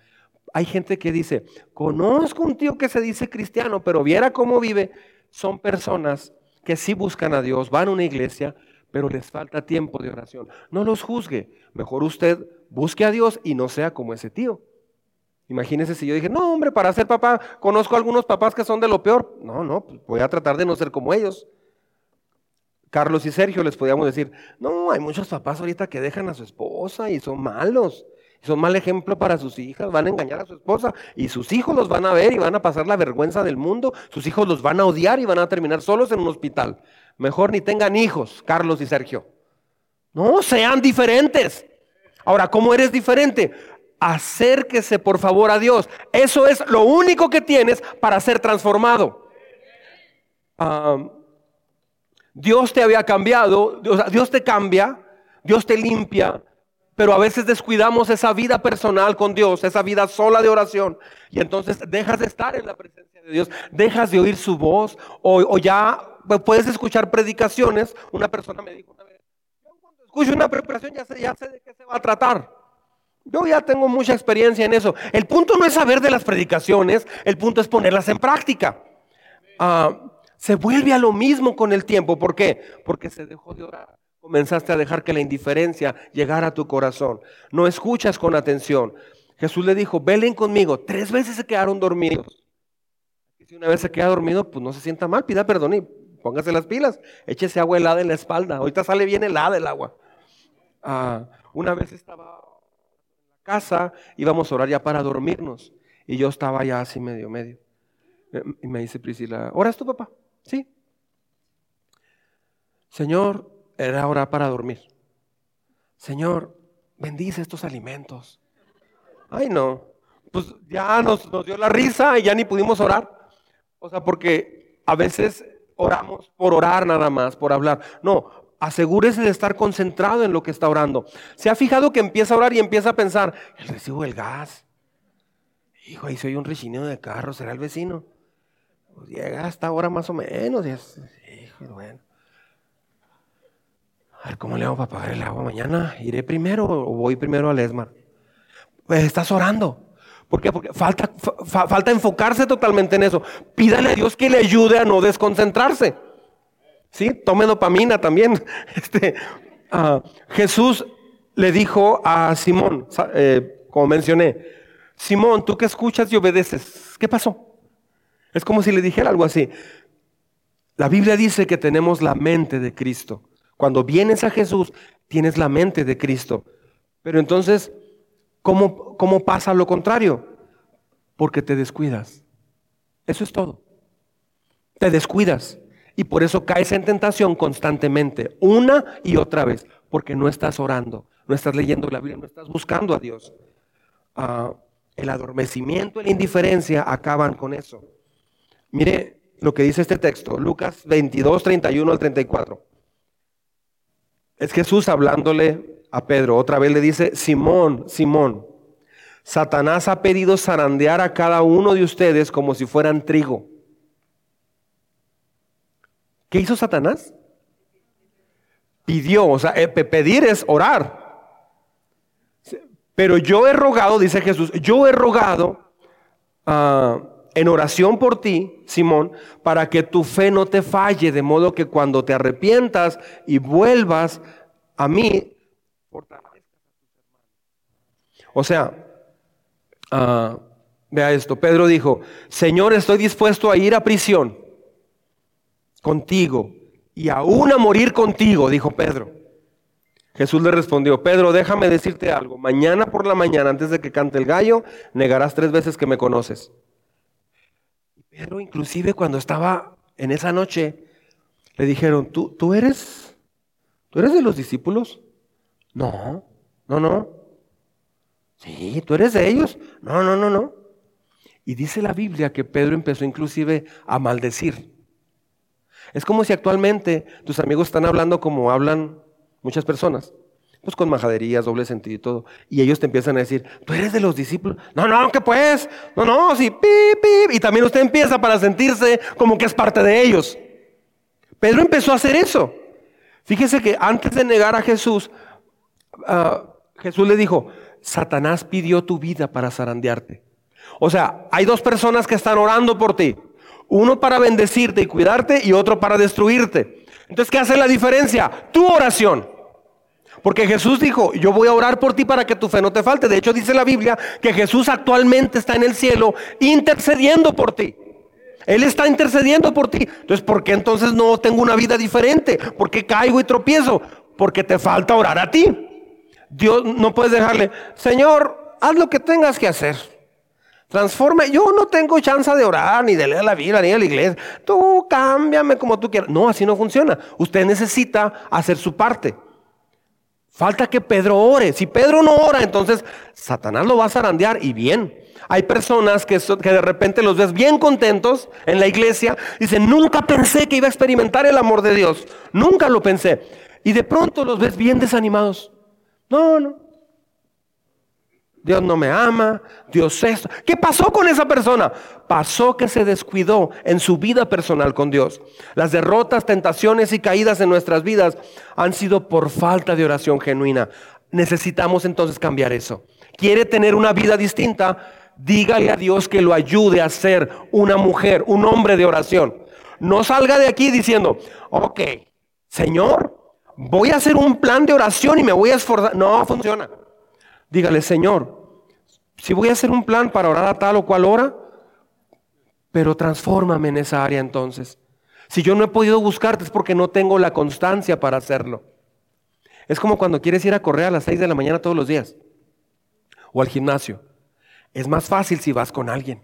Hay gente que dice, conozco un tío que se dice cristiano, pero viera cómo vive. Son personas que sí buscan a Dios, van a una iglesia, pero les falta tiempo de oración. No los juzgue, mejor usted busque a Dios y no sea como ese tío. Imagínese si yo dije, no hombre, para ser papá, conozco a algunos papás que son de lo peor. No, no, pues voy a tratar de no ser como ellos. Carlos y Sergio les podíamos decir, no, hay muchos papás ahorita que dejan a su esposa y son malos. Son mal ejemplo para sus hijas, van a engañar a su esposa y sus hijos los van a ver y van a pasar la vergüenza del mundo. Sus hijos los van a odiar y van a terminar solos en un hospital. Mejor ni tengan hijos, Carlos y Sergio. No, sean diferentes. Ahora, ¿cómo eres diferente? Acérquese por favor a Dios. Eso es lo único que tienes para ser transformado. Um, Dios te había cambiado, Dios, Dios te cambia, Dios te limpia, pero a veces descuidamos esa vida personal con Dios, esa vida sola de oración, y entonces dejas de estar en la presencia de Dios, dejas de oír su voz, o, o ya puedes escuchar predicaciones. Una persona me dijo una vez, yo cuando escucho una predicación ya sé, ya sé de qué se va a tratar. Yo ya tengo mucha experiencia en eso. El punto no es saber de las predicaciones, el punto es ponerlas en práctica. Uh, se vuelve a lo mismo con el tiempo. ¿Por qué? Porque se dejó de orar. Comenzaste a dejar que la indiferencia llegara a tu corazón. No escuchas con atención. Jesús le dijo, velen conmigo. Tres veces se quedaron dormidos. Y si una vez se queda dormido, pues no se sienta mal, pida perdón y póngase las pilas. Échese agua helada en la espalda. Ahorita sale bien helada el agua. Uh, una vez estaba casa, íbamos a orar ya para dormirnos y yo estaba ya así medio medio y me dice Priscila, ¿oras tu papá? Sí. Señor, era orar para dormir. Señor, bendice estos alimentos. Ay no, pues ya nos, nos dio la risa y ya ni pudimos orar. O sea, porque a veces oramos por orar nada más, por hablar. No, asegúrese de estar concentrado en lo que está orando. ¿Se ha fijado que empieza a orar y empieza a pensar, el recibo del gas? Hijo, ahí soy un rechineo de carro, ¿será el vecino? Pues llega hasta ahora más o menos. Y es, hijo, bueno. A ver, ¿cómo le hago para pagar el agua mañana? ¿Iré primero o voy primero al ESMAR? Pues estás orando. ¿Por qué? Porque falta, fa, falta enfocarse totalmente en eso. Pídale a Dios que le ayude a no desconcentrarse. Sí, tome dopamina también. Este, uh, Jesús le dijo a Simón, eh, como mencioné, Simón, tú que escuchas y obedeces, ¿qué pasó? Es como si le dijera algo así. La Biblia dice que tenemos la mente de Cristo. Cuando vienes a Jesús, tienes la mente de Cristo. Pero entonces, ¿cómo, cómo pasa lo contrario? Porque te descuidas. Eso es todo. Te descuidas. Y por eso caes en tentación constantemente, una y otra vez, porque no estás orando, no estás leyendo la Biblia, no estás buscando a Dios. Uh, el adormecimiento y la indiferencia acaban con eso. Mire lo que dice este texto, Lucas veintidós, treinta y uno al treinta y cuatro. Es Jesús hablándole a Pedro, otra vez le dice, Simón, Simón, Satanás ha pedido zarandear a cada uno de ustedes como si fueran trigo. ¿Qué hizo Satanás? Pidió, o sea, pedir es orar. Pero yo he rogado, dice Jesús, yo he rogado uh, en oración por ti, Simón, para que tu fe no te falle, de modo que cuando te arrepientas y vuelvas a mí, fortalezcas a tus hermanos. O sea, uh, vea esto, Pedro dijo, Señor, estoy dispuesto a ir a prisión contigo y aún a morir contigo, dijo Pedro. Jesús le respondió, Pedro, déjame decirte algo, mañana por la mañana, antes de que cante el gallo, negarás tres veces que me conoces. Y Pedro, inclusive cuando estaba en esa noche, le dijeron, ¿tú, tú eres, tú eres de los discípulos? No, no, no. Sí, ¿tú eres de ellos? No, no, no, no. Y dice la Biblia que Pedro empezó inclusive a maldecir. Es como si actualmente tus amigos están hablando como hablan muchas personas, pues con majaderías, doble sentido y todo, y ellos te empiezan a decir, ¿tú eres de los discípulos? No, no, ¿qué pues? No, no, sí, pip, pip, y también usted empieza para sentirse como que es parte de ellos. Pedro empezó a hacer eso. Fíjese que antes de negar a Jesús, uh, Jesús le dijo, Satanás pidió tu vida para zarandearte. O sea, hay dos personas que están orando por ti. Uno para bendecirte y cuidarte y otro para destruirte. Entonces, ¿qué hace la diferencia? Tu oración. Porque Jesús dijo, yo voy a orar por ti para que tu fe no te falte. De hecho, dice la Biblia que Jesús actualmente está en el cielo intercediendo por ti. Él está intercediendo por ti. Entonces, ¿por qué entonces no tengo una vida diferente? ¿Por qué caigo y tropiezo? Porque te falta orar a ti. Dios, no puedes dejarle, Señor, haz lo que tengas que hacer. Transforme, yo no tengo chance de orar, ni de leer la Biblia, ni de la iglesia. Tú cámbiame como tú quieras. No, así no funciona. Usted necesita hacer su parte. Falta que Pedro ore. Si Pedro no ora, entonces Satanás lo va a zarandear y bien. Hay personas que, que de repente los ves bien contentos en la iglesia. Dicen, nunca pensé que iba a experimentar el amor de Dios. Nunca lo pensé. Y de pronto los ves bien desanimados. No, no. Dios no me ama, Dios esto. ¿Qué pasó con esa persona? Pasó que se descuidó en su vida personal con Dios. Las derrotas, tentaciones y caídas en nuestras vidas han sido por falta de oración genuina. Necesitamos entonces cambiar eso. ¿Quiere tener una vida distinta? Dígale a Dios que lo ayude a ser una mujer, un hombre de oración. No salga de aquí diciendo, ok, Señor, voy a hacer un plan de oración y me voy a esforzar. No funciona. Dígale, Señor, si voy a hacer un plan para orar a tal o cual hora, pero transfórmame en esa área entonces. Si yo no he podido buscarte es porque no tengo la constancia para hacerlo. Es como cuando quieres ir a correr a las seis de la mañana todos los días o al gimnasio. Es más fácil si vas con alguien.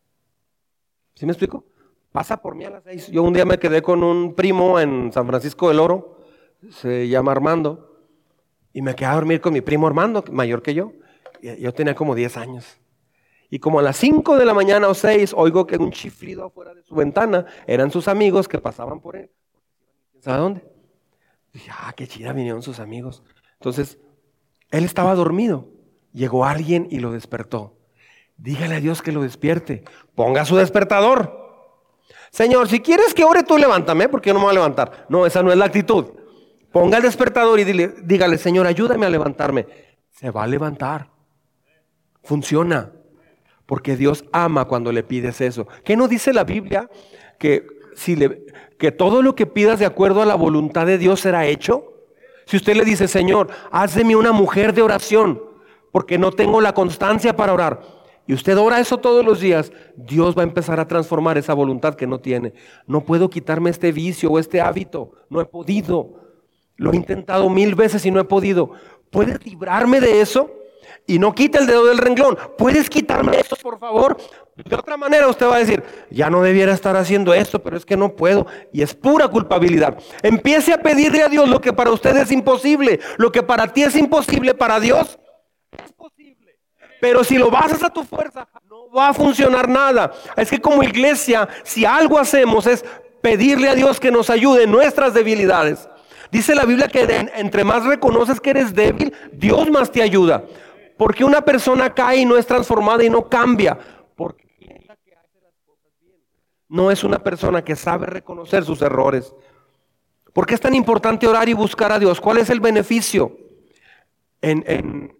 ¿Sí me explico? Pasa por mí a las seis. Yo un día me quedé con un primo en San Francisco del Oro, se llama Armando. Y me quedé a dormir con mi primo Armando, mayor que yo. Yo tenía como diez años. Y como a las cinco de la mañana o seis, oigo que un chiflido afuera de su ventana. Eran sus amigos que pasaban por él. ¿Sabe dónde? Dije, ah, qué chida, vinieron sus amigos. Entonces, él estaba dormido. Llegó alguien y lo despertó. Dígale a Dios que lo despierte. Ponga su despertador. Señor, si quieres que ore tú, levántame, porque yo no me voy a levantar. No, esa no es la actitud. Ponga el despertador y dile, dígale, Señor, ayúdame a levantarme. Se va a levantar. Funciona. Porque Dios ama cuando le pides eso. ¿Qué no dice la Biblia? Que, si le, que todo lo que pidas de acuerdo a la voluntad de Dios será hecho. Si usted le dice, Señor, haz de mí una mujer de oración, porque no tengo la constancia para orar. Y usted ora eso todos los días, Dios va a empezar a transformar esa voluntad que no tiene. No puedo quitarme este vicio o este hábito. No he podido. Lo he intentado mil veces y no he podido. ¿Puedes librarme de eso? Y no quita el dedo del renglón. ¿Puedes quitarme esto, por favor? De otra manera usted va a decir, ya no debiera estar haciendo esto, pero es que no puedo. Y es pura culpabilidad. Empiece a pedirle a Dios lo que para usted es imposible. Lo que para ti es imposible, para Dios es posible. Pero si lo basas a tu fuerza, no va a funcionar nada. Es que como iglesia, si algo hacemos es pedirle a Dios que nos ayude en nuestras debilidades. Dice la Biblia que de, entre más reconoces que eres débil, Dios más te ayuda. Porque una persona cae y no es transformada y no cambia. Porque piensa que hace las cosas bien. No es una persona que sabe reconocer sus errores. ¿Por qué es tan importante orar y buscar a Dios? ¿Cuál es el beneficio? En, en,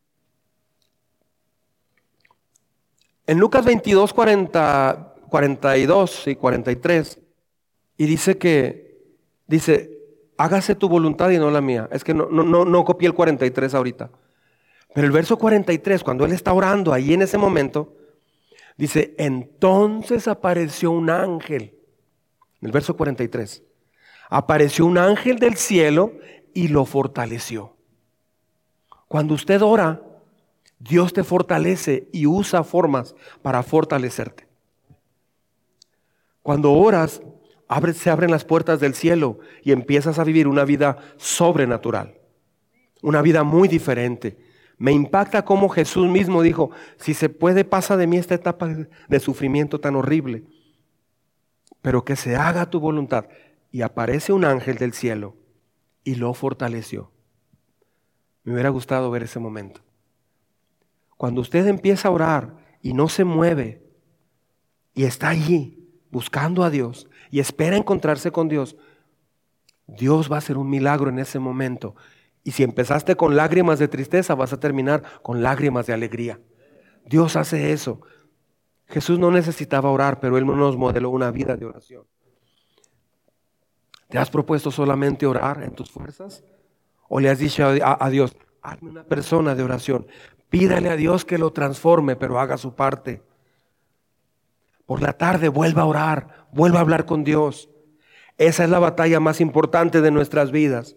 en Lucas veintidós, cuarenta, cuarenta y dos y cuarenta y tres. Y dice que, dice... hágase tu voluntad y no la mía. Es que no, no, no, no copié el cuarenta y tres ahorita. Pero el verso cuarenta y tres, cuando él está orando ahí en ese momento, dice, entonces apareció un ángel. En el verso cuarenta y tres. Apareció un ángel del cielo y lo fortaleció. Cuando usted ora, Dios te fortalece y usa formas para fortalecerte. Cuando oras, Abre, se abren las puertas del cielo y empiezas a vivir una vida sobrenatural, una vida muy diferente. Me impacta cómo Jesús mismo dijo, si se puede, pasa de mí esta etapa de sufrimiento tan horrible, pero que se haga tu voluntad. Y aparece un ángel del cielo y lo fortaleció. Me hubiera gustado ver ese momento. Cuando usted empieza a orar y no se mueve y está allí buscando a Dios y espera encontrarse con Dios, Dios va a hacer un milagro en ese momento. Y si empezaste con lágrimas de tristeza, vas a terminar con lágrimas de alegría. Dios hace eso. Jesús no necesitaba orar, pero Él nos modeló una vida de oración. ¿Te has propuesto solamente orar en tus fuerzas? ¿O le has dicho a, a Dios, hazme una persona de oración? Pídale a Dios que lo transforme, pero haga su parte. Por la tarde vuelva a orar, vuelva a hablar con Dios. Esa es la batalla más importante de nuestras vidas.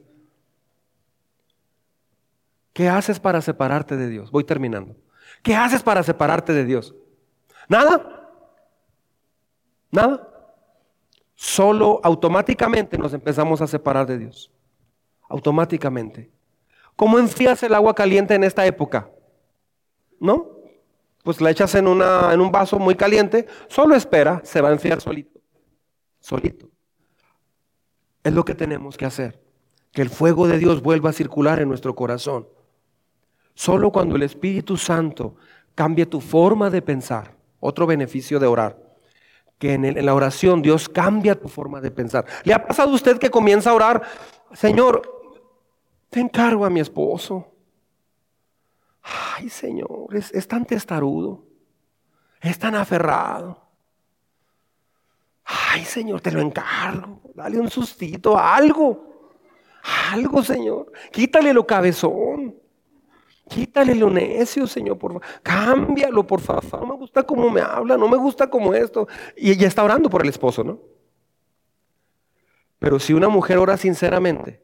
¿Qué haces para separarte de Dios? Voy terminando. ¿Qué haces para separarte de Dios? Nada. Nada. Solo automáticamente nos empezamos a separar de Dios. Automáticamente. ¿Cómo enfrías el agua caliente en esta época? ¿No? Pues la echas en, una, en un vaso muy caliente, solo espera, se va a enfriar solito. Solito. Es lo que tenemos que hacer. Que el fuego de Dios vuelva a circular en nuestro corazón. Solo cuando el Espíritu Santo cambie tu forma de pensar. Otro beneficio de orar. Que en, el, en la oración Dios cambia tu forma de pensar. ¿Le ha pasado a usted que comienza a orar? Señor, te encargo a mi esposo. Ay, Señor, es, es tan testarudo. Es tan aferrado. Ay, Señor, te lo encargo. Dale un sustito, algo. Algo, Señor. Quítale lo cabezón. Quítale lo necio, Señor, por favor. Cámbialo, por favor. No me gusta cómo me habla, no me gusta como esto. Y ella está orando por el esposo, ¿no? Pero si una mujer ora sinceramente,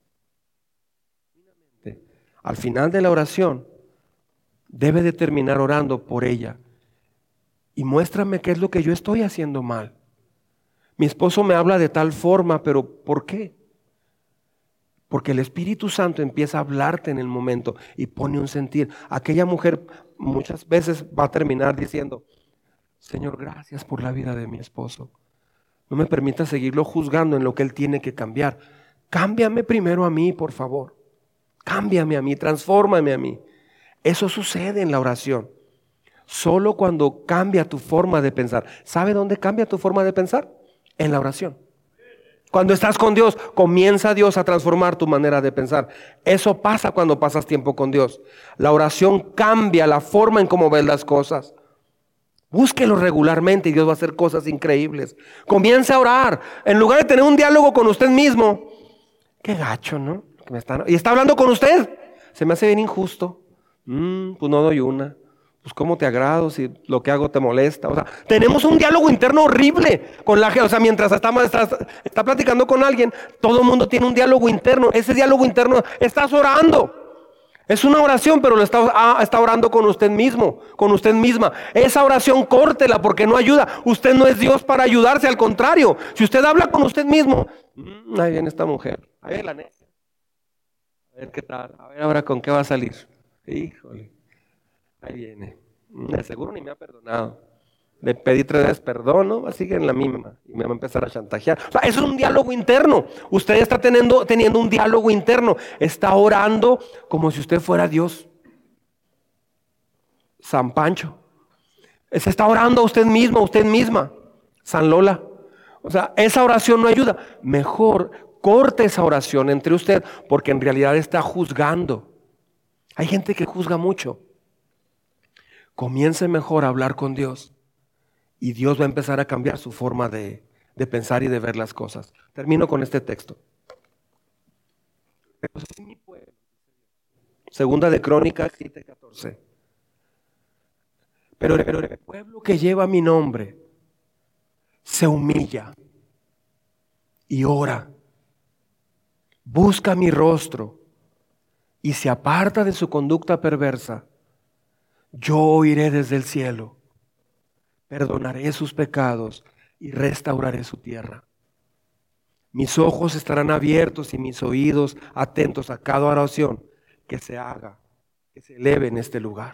al final de la oración, debe de terminar orando por ella. Y muéstrame qué es lo que yo estoy haciendo mal. Mi esposo me habla de tal forma, pero ¿por qué? Porque el Espíritu Santo empieza a hablarte en el momento y pone un sentir. Aquella mujer muchas veces va a terminar diciendo, Señor, gracias por la vida de mi esposo. No me permitas seguirlo juzgando en lo que él tiene que cambiar. Cámbiame primero a mí, por favor. Cámbiame a mí, transfórmame a mí. Eso sucede en la oración. Solo cuando cambia tu forma de pensar. ¿Sabe dónde cambia tu forma de pensar? En la oración. Cuando estás con Dios, comienza Dios a transformar tu manera de pensar. Eso pasa cuando pasas tiempo con Dios. La oración cambia la forma en cómo ves las cosas. Búsquelo regularmente y Dios va a hacer cosas increíbles. Comience a orar. En lugar de tener un diálogo con usted mismo. Qué gacho, ¿no? Que me están... Y está hablando con usted. Se me hace bien injusto. Mm, pues no doy una. Pues cómo te agrado si lo que hago te molesta. O sea, tenemos un diálogo interno horrible con la gente. O sea, mientras estamos, estás, está platicando con alguien, todo el mundo tiene un diálogo interno. Ese diálogo interno, estás orando. Es una oración, pero lo está, ah, está orando con usted mismo, con usted misma. Esa oración córtela porque no ayuda. Usted no es Dios para ayudarse, al contrario. Si usted habla con usted mismo, mmm, ahí viene esta mujer. Ahí viene la necia. A ver qué tal. A ver ahora con qué va a salir. Híjole. Ahí viene. De seguro ni me ha perdonado. Le pedí tres veces perdón, ¿no? Va a seguir en la misma. Y me va a empezar a chantajear. O sea, eso es un diálogo interno. Usted está teniendo, teniendo un diálogo interno. Está orando como si usted fuera Dios. San Pancho. Se está orando a usted mismo, a usted misma. San Lola. O sea, esa oración no ayuda. Mejor corte esa oración entre usted, porque en realidad está juzgando. Hay gente que juzga mucho. Comience mejor a hablar con Dios y Dios va a empezar a cambiar su forma de, de pensar y de ver las cosas. Termino con este texto. Segunda de Crónicas siete catorce. Pero, pero el pueblo que lleva mi nombre se humilla y ora, busca mi rostro y se aparta de su conducta perversa. Yo oiré desde el cielo, perdonaré sus pecados y restauraré su tierra. Mis ojos estarán abiertos y mis oídos atentos a cada oración que se haga, que se eleve en este lugar.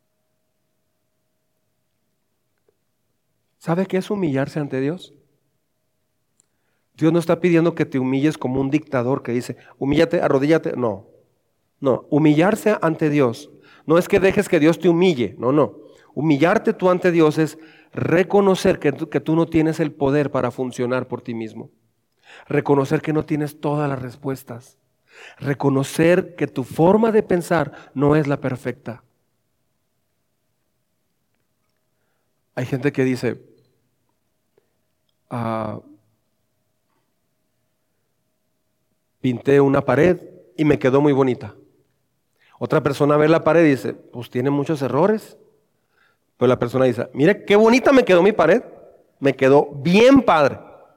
¿Sabe qué es humillarse ante Dios? Dios no está pidiendo que te humilles como un dictador que dice, humíllate, arrodíllate. No, no, humillarse ante Dios no es que dejes que Dios te humille, no, no. Humillarte tú ante Dios es reconocer que tú, que tú no tienes el poder para funcionar por ti mismo. Reconocer que no tienes todas las respuestas. Reconocer que tu forma de pensar no es la perfecta. Hay gente que dice, ah, pinté una pared y me quedó muy bonita. Otra persona ve la pared y dice, pues tiene muchos errores. Pero la persona dice, mire qué bonita me quedó mi pared. Me quedó bien padre.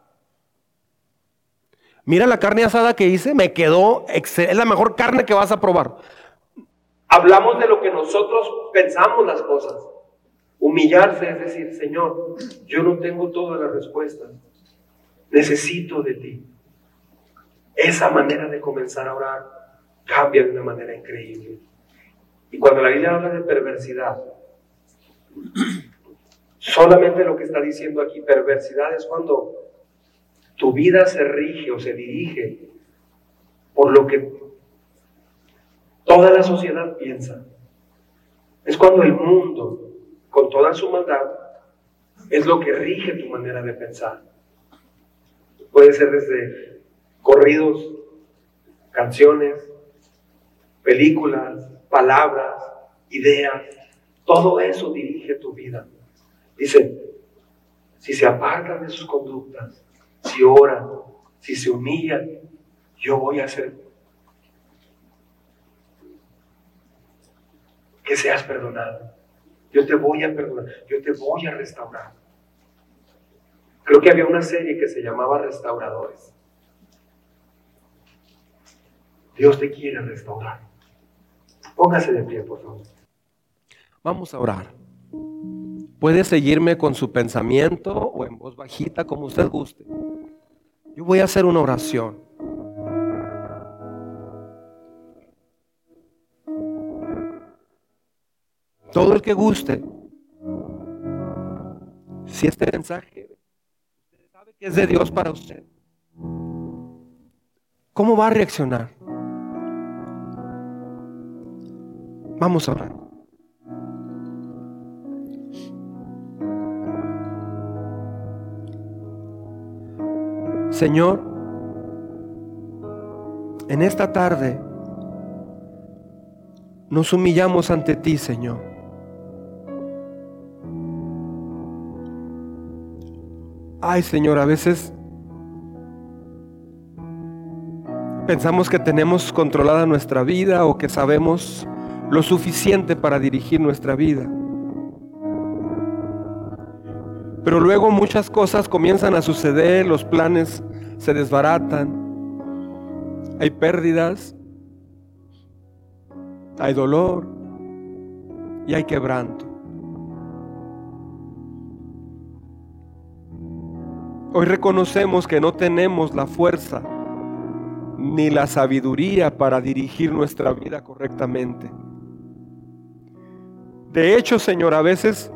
Mira la carne asada que hice, me quedó, excel- es la mejor carne que vas a probar. Hablamos de lo que nosotros pensamos las cosas. Humillarse es decir, Señor, yo no tengo todas las respuestas. Necesito de ti. Esa manera de comenzar a orar cambia de una manera increíble. Y cuando la Biblia habla de perversidad, solamente lo que está diciendo aquí, perversidad, es cuando tu vida se rige o se dirige por lo que toda la sociedad piensa. Es cuando el mundo, con toda su maldad, es lo que rige tu manera de pensar. Puede ser desde corridos, canciones, películas, palabras, ideas. Todo eso dirige tu vida. Dice, si se apartan de sus conductas, si oran, si se humillan, yo voy a hacer que seas perdonado. Yo te voy a perdonar, yo te voy a restaurar. Creo que había una serie que se llamaba Restauradores. Dios te quiere restaurar. Póngase de pie, por favor. Vamos a orar. Puede seguirme con su pensamiento o en voz bajita, como usted guste. Yo voy a hacer una oración. Todo el que guste, si este mensaje usted sabe que es de Dios para usted, ¿cómo va a reaccionar? Vamos a orar. Señor, en esta tarde nos humillamos ante ti, Señor. Ay, Señor, a veces pensamos que tenemos controlada nuestra vida o que sabemos lo suficiente para dirigir nuestra vida. Pero luego muchas cosas comienzan a suceder, los planes se desbaratan, hay pérdidas, hay dolor y hay quebranto. Hoy reconocemos que no tenemos la fuerza ni la sabiduría para dirigir nuestra vida correctamente. De hecho, Señor, a veces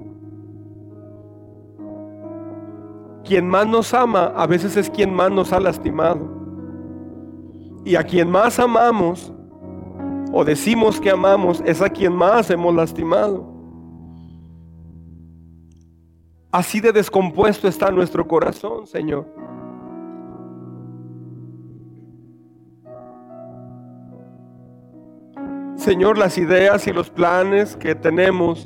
quien más nos ama, a veces es quien más nos ha lastimado. Y a quien más amamos, o decimos que amamos, es a quien más hemos lastimado. Así de descompuesto está nuestro corazón, Señor. Señor, las ideas y los planes que tenemos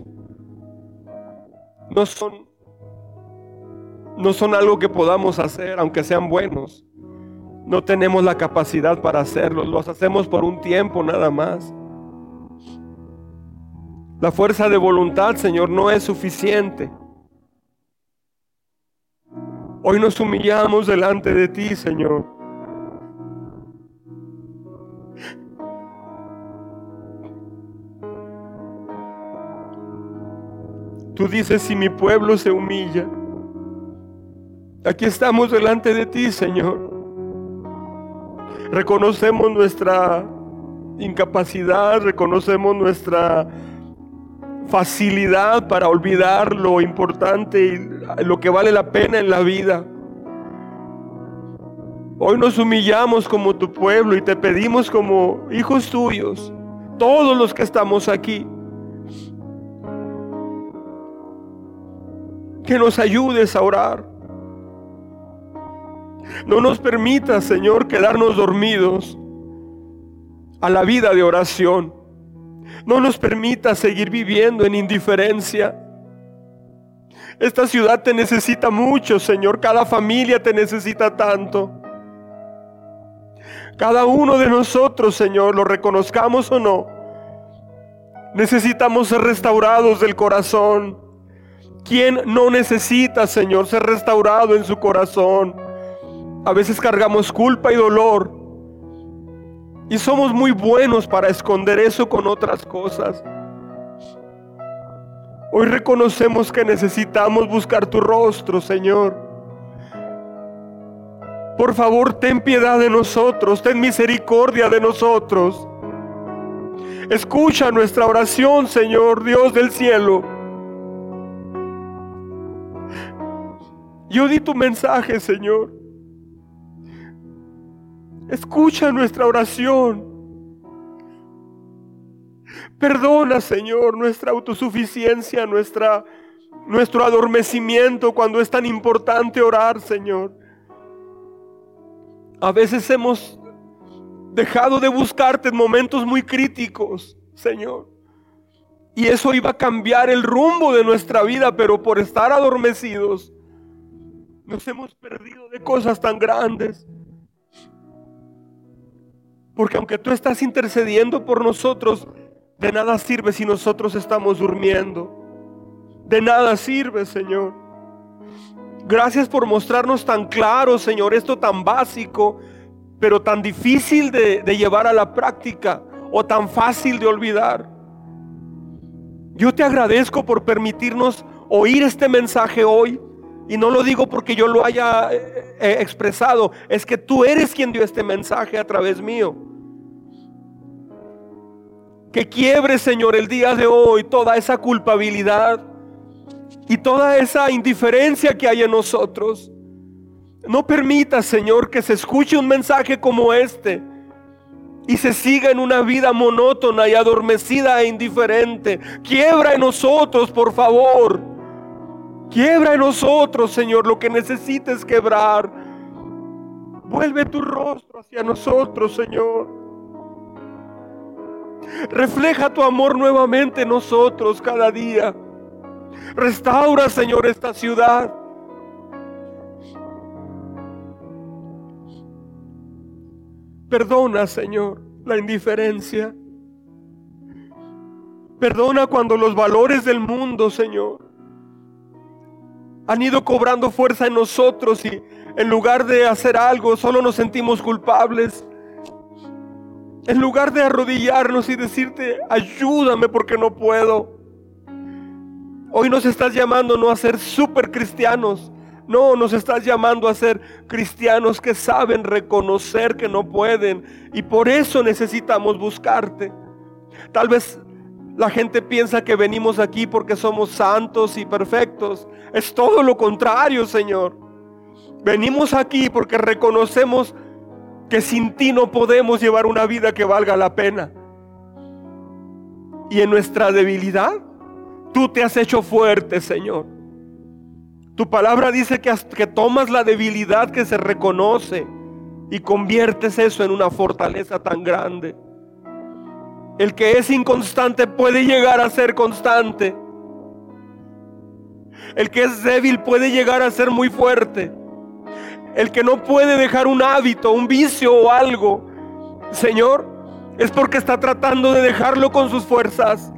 no son, no son algo que podamos hacer, aunque sean buenos. No tenemos la capacidad para hacerlos, los hacemos por un tiempo nada más. La fuerza de voluntad, Señor, no es suficiente. Hoy nos humillamos delante de ti, Señor. Tú dices, si mi pueblo se humilla, aquí estamos delante de ti, Señor. Reconocemos nuestra incapacidad, reconocemos nuestra facilidad para olvidar lo importante y lo que vale la pena en la vida. Hoy nos humillamos como tu pueblo y te pedimos como hijos tuyos, todos los que estamos aquí, que nos ayudes a orar. No nos permitas, Señor, quedarnos dormidos a la vida de oración. No nos permitas seguir viviendo en indiferencia. Esta ciudad te necesita mucho, Señor. Cada familia te necesita tanto. Cada uno de nosotros, Señor, lo reconozcamos o no, necesitamos ser restaurados del corazón. ¿Quién no necesita, Señor, ser restaurado en su corazón? A veces cargamos culpa y dolor y somos muy buenos para esconder eso con otras cosas. Hoy reconocemos que necesitamos buscar tu rostro, Señor. Por favor, ten piedad de nosotros, ten misericordia de nosotros. Escucha nuestra oración, Señor, Dios del cielo. Yo di tu mensaje, Señor. Escucha nuestra oración. Perdona, Señor, nuestra autosuficiencia, nuestra, nuestro adormecimiento cuando es tan importante orar, Señor. A veces hemos dejado de buscarte en momentos muy críticos, Señor. Y eso iba a cambiar el rumbo de nuestra vida, pero por estar adormecidos, nos hemos perdido de cosas tan grandes. Porque aunque tú estás intercediendo por nosotros, de nada sirve si nosotros estamos durmiendo. De nada sirve, Señor. Gracias por mostrarnos tan claro, Señor, esto tan básico, pero tan difícil de, de llevar a la práctica o tan fácil de olvidar. Yo te agradezco por permitirnos oír este mensaje hoy. Y no lo digo porque yo lo haya eh, expresado, es que tú eres quien dio este mensaje a través mío. Que quiebre, Señor, el día de hoy toda esa culpabilidad y toda esa indiferencia que hay en nosotros. No permita, Señor, que se escuche un mensaje como este y se siga en una vida monótona y adormecida e indiferente. Quiebra en nosotros, por favor. Quiebra en nosotros, Señor, lo que necesites quebrar. Vuelve tu rostro hacia nosotros, Señor. Refleja tu amor nuevamente en nosotros cada día. Restaura, Señor, esta ciudad. Perdona, Señor, la indiferencia. Perdona cuando los valores del mundo, Señor, han ido cobrando fuerza en nosotros y en lugar de hacer algo solo nos sentimos culpables. En lugar de arrodillarnos y decirte, ayúdame porque no puedo. Hoy nos estás llamando no a ser super cristianos. No, nos estás llamando a ser cristianos que saben reconocer que no pueden. Y por eso necesitamos buscarte. Tal vez la gente piensa que venimos aquí porque somos santos y perfectos. Es todo lo contrario, Señor. Venimos aquí porque reconocemos que sin ti no podemos llevar una vida que valga la pena. Y en nuestra debilidad, tú te has hecho fuerte, Señor. Tu palabra dice que, que tomas la debilidad que se reconoce y conviertes eso en una fortaleza tan grande. El que es inconstante puede llegar a ser constante. El que es débil puede llegar a ser muy fuerte. El que no puede dejar un hábito, un vicio o algo, Señor, es porque está tratando de dejarlo con sus fuerzas.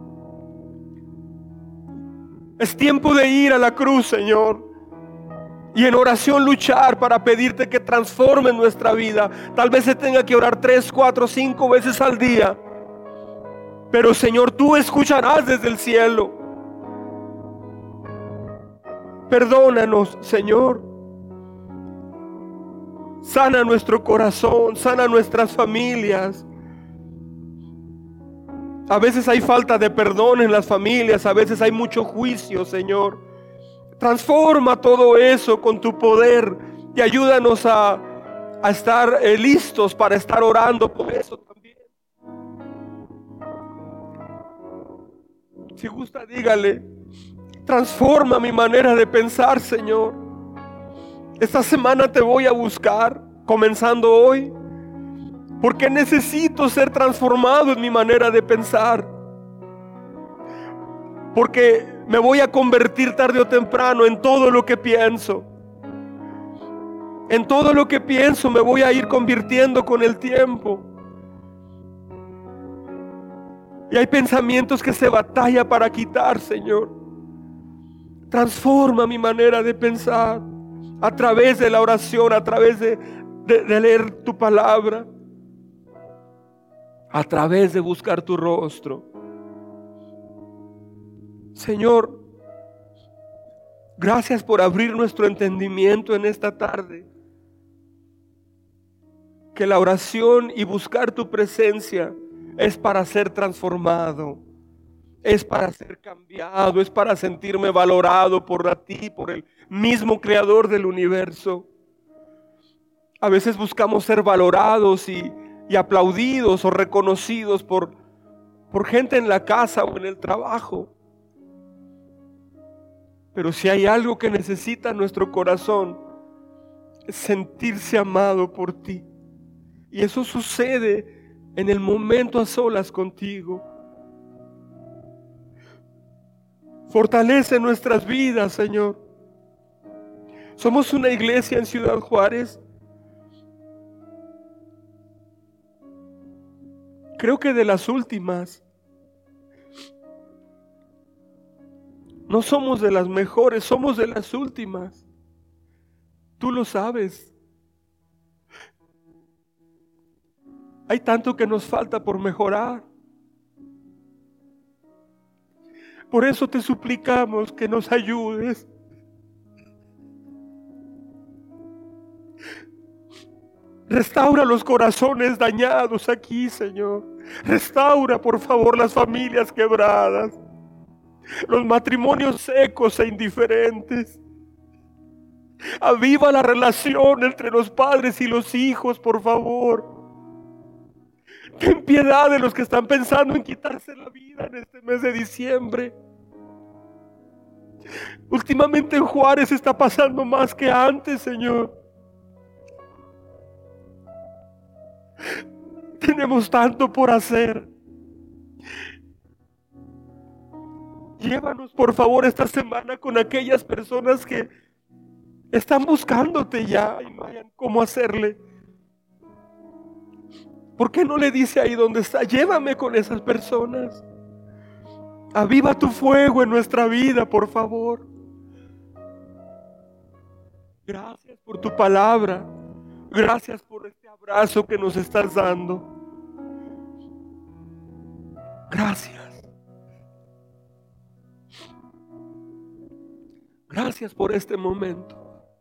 Es tiempo de ir a la cruz, Señor, y en oración luchar para pedirte que transformes nuestra vida. Tal vez se tenga que orar tres, cuatro, cinco veces al día, pero, Señor, tú escucharás desde el cielo. Perdónanos, Señor. Sana nuestro corazón, sana nuestras familias. A veces hay falta de perdón en las familias, a veces hay mucho juicio, Señor. Transforma todo eso con tu poder y ayúdanos a, a estar eh, listos para estar orando por eso también. Si gusta, dígale, transforma mi manera de pensar, Señor. Esta semana te voy a buscar, comenzando hoy, porque necesito ser transformado en mi manera de pensar. Porque Me voy a convertir tarde o temprano en todo lo que pienso. En todo lo que pienso me voy a ir convirtiendo con el tiempo. Y hay pensamientos que se batalla para quitar, Señor. Transforma mi manera de pensar a través de la oración, a través de, de, de leer tu palabra, a través de buscar tu rostro. Señor, gracias por abrir nuestro entendimiento en esta tarde. Que la oración y buscar tu presencia es para ser transformado, es para ser cambiado, es para sentirme valorado por ti, por el mismo creador del universo. A veces buscamos ser valorados y, y aplaudidos o reconocidos por, por gente en la casa o en el trabajo. Pero si hay algo que necesita nuestro corazón, es sentirse amado por ti. Y eso sucede en el momento a solas contigo. Fortalece nuestras vidas, Señor. Somos una iglesia en Ciudad Juárez. Creo que de las últimas. No somos de las mejores, somos de las últimas. Tú lo sabes. Hay tanto que nos falta por mejorar. Por eso te suplicamos que nos ayudes. Restaura los corazones dañados aquí, Señor. Restaura, por favor, las familias quebradas, los matrimonios secos e indiferentes. Aviva la relación entre los padres y los hijos, por favor. Ten piedad de los que están pensando en quitarse la vida en este mes de diciembre. Últimamente en Juárez está pasando más que antes, Señor. Tenemos tanto por hacer. Llévanos, por favor, esta semana con aquellas personas que están buscándote ya y no hayan cómo hacerle. ¿Por qué no le dice ahí donde está? Llévame con esas personas. Aviva tu fuego en nuestra vida, por favor. Gracias por tu palabra. Gracias por este abrazo que nos estás dando. Gracias. Gracias por este momento.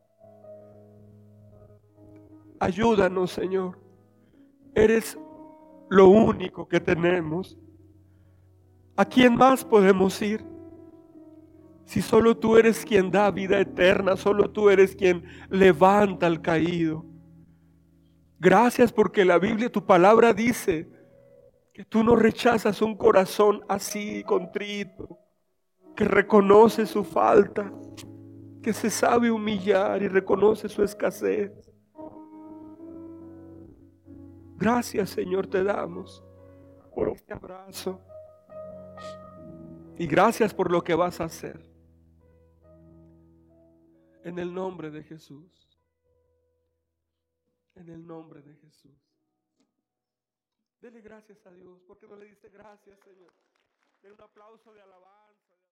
Ayúdanos, Señor. Eres lo único que tenemos. ¿A quién más podemos ir? Si solo tú eres quien da vida eterna, solo tú eres quien levanta al caído. Gracias porque la Biblia, tu palabra dice que tú no rechazas un corazón así, contrito, que reconoce su falta, que se sabe humillar y reconoce su escasez. Gracias, Señor, te damos por este abrazo. Y gracias por lo que vas a hacer. En el nombre de Jesús. En el nombre de Jesús. Dele gracias a Dios. ¿Por qué no le diste gracias, Señor? Den un aplauso de alabanza.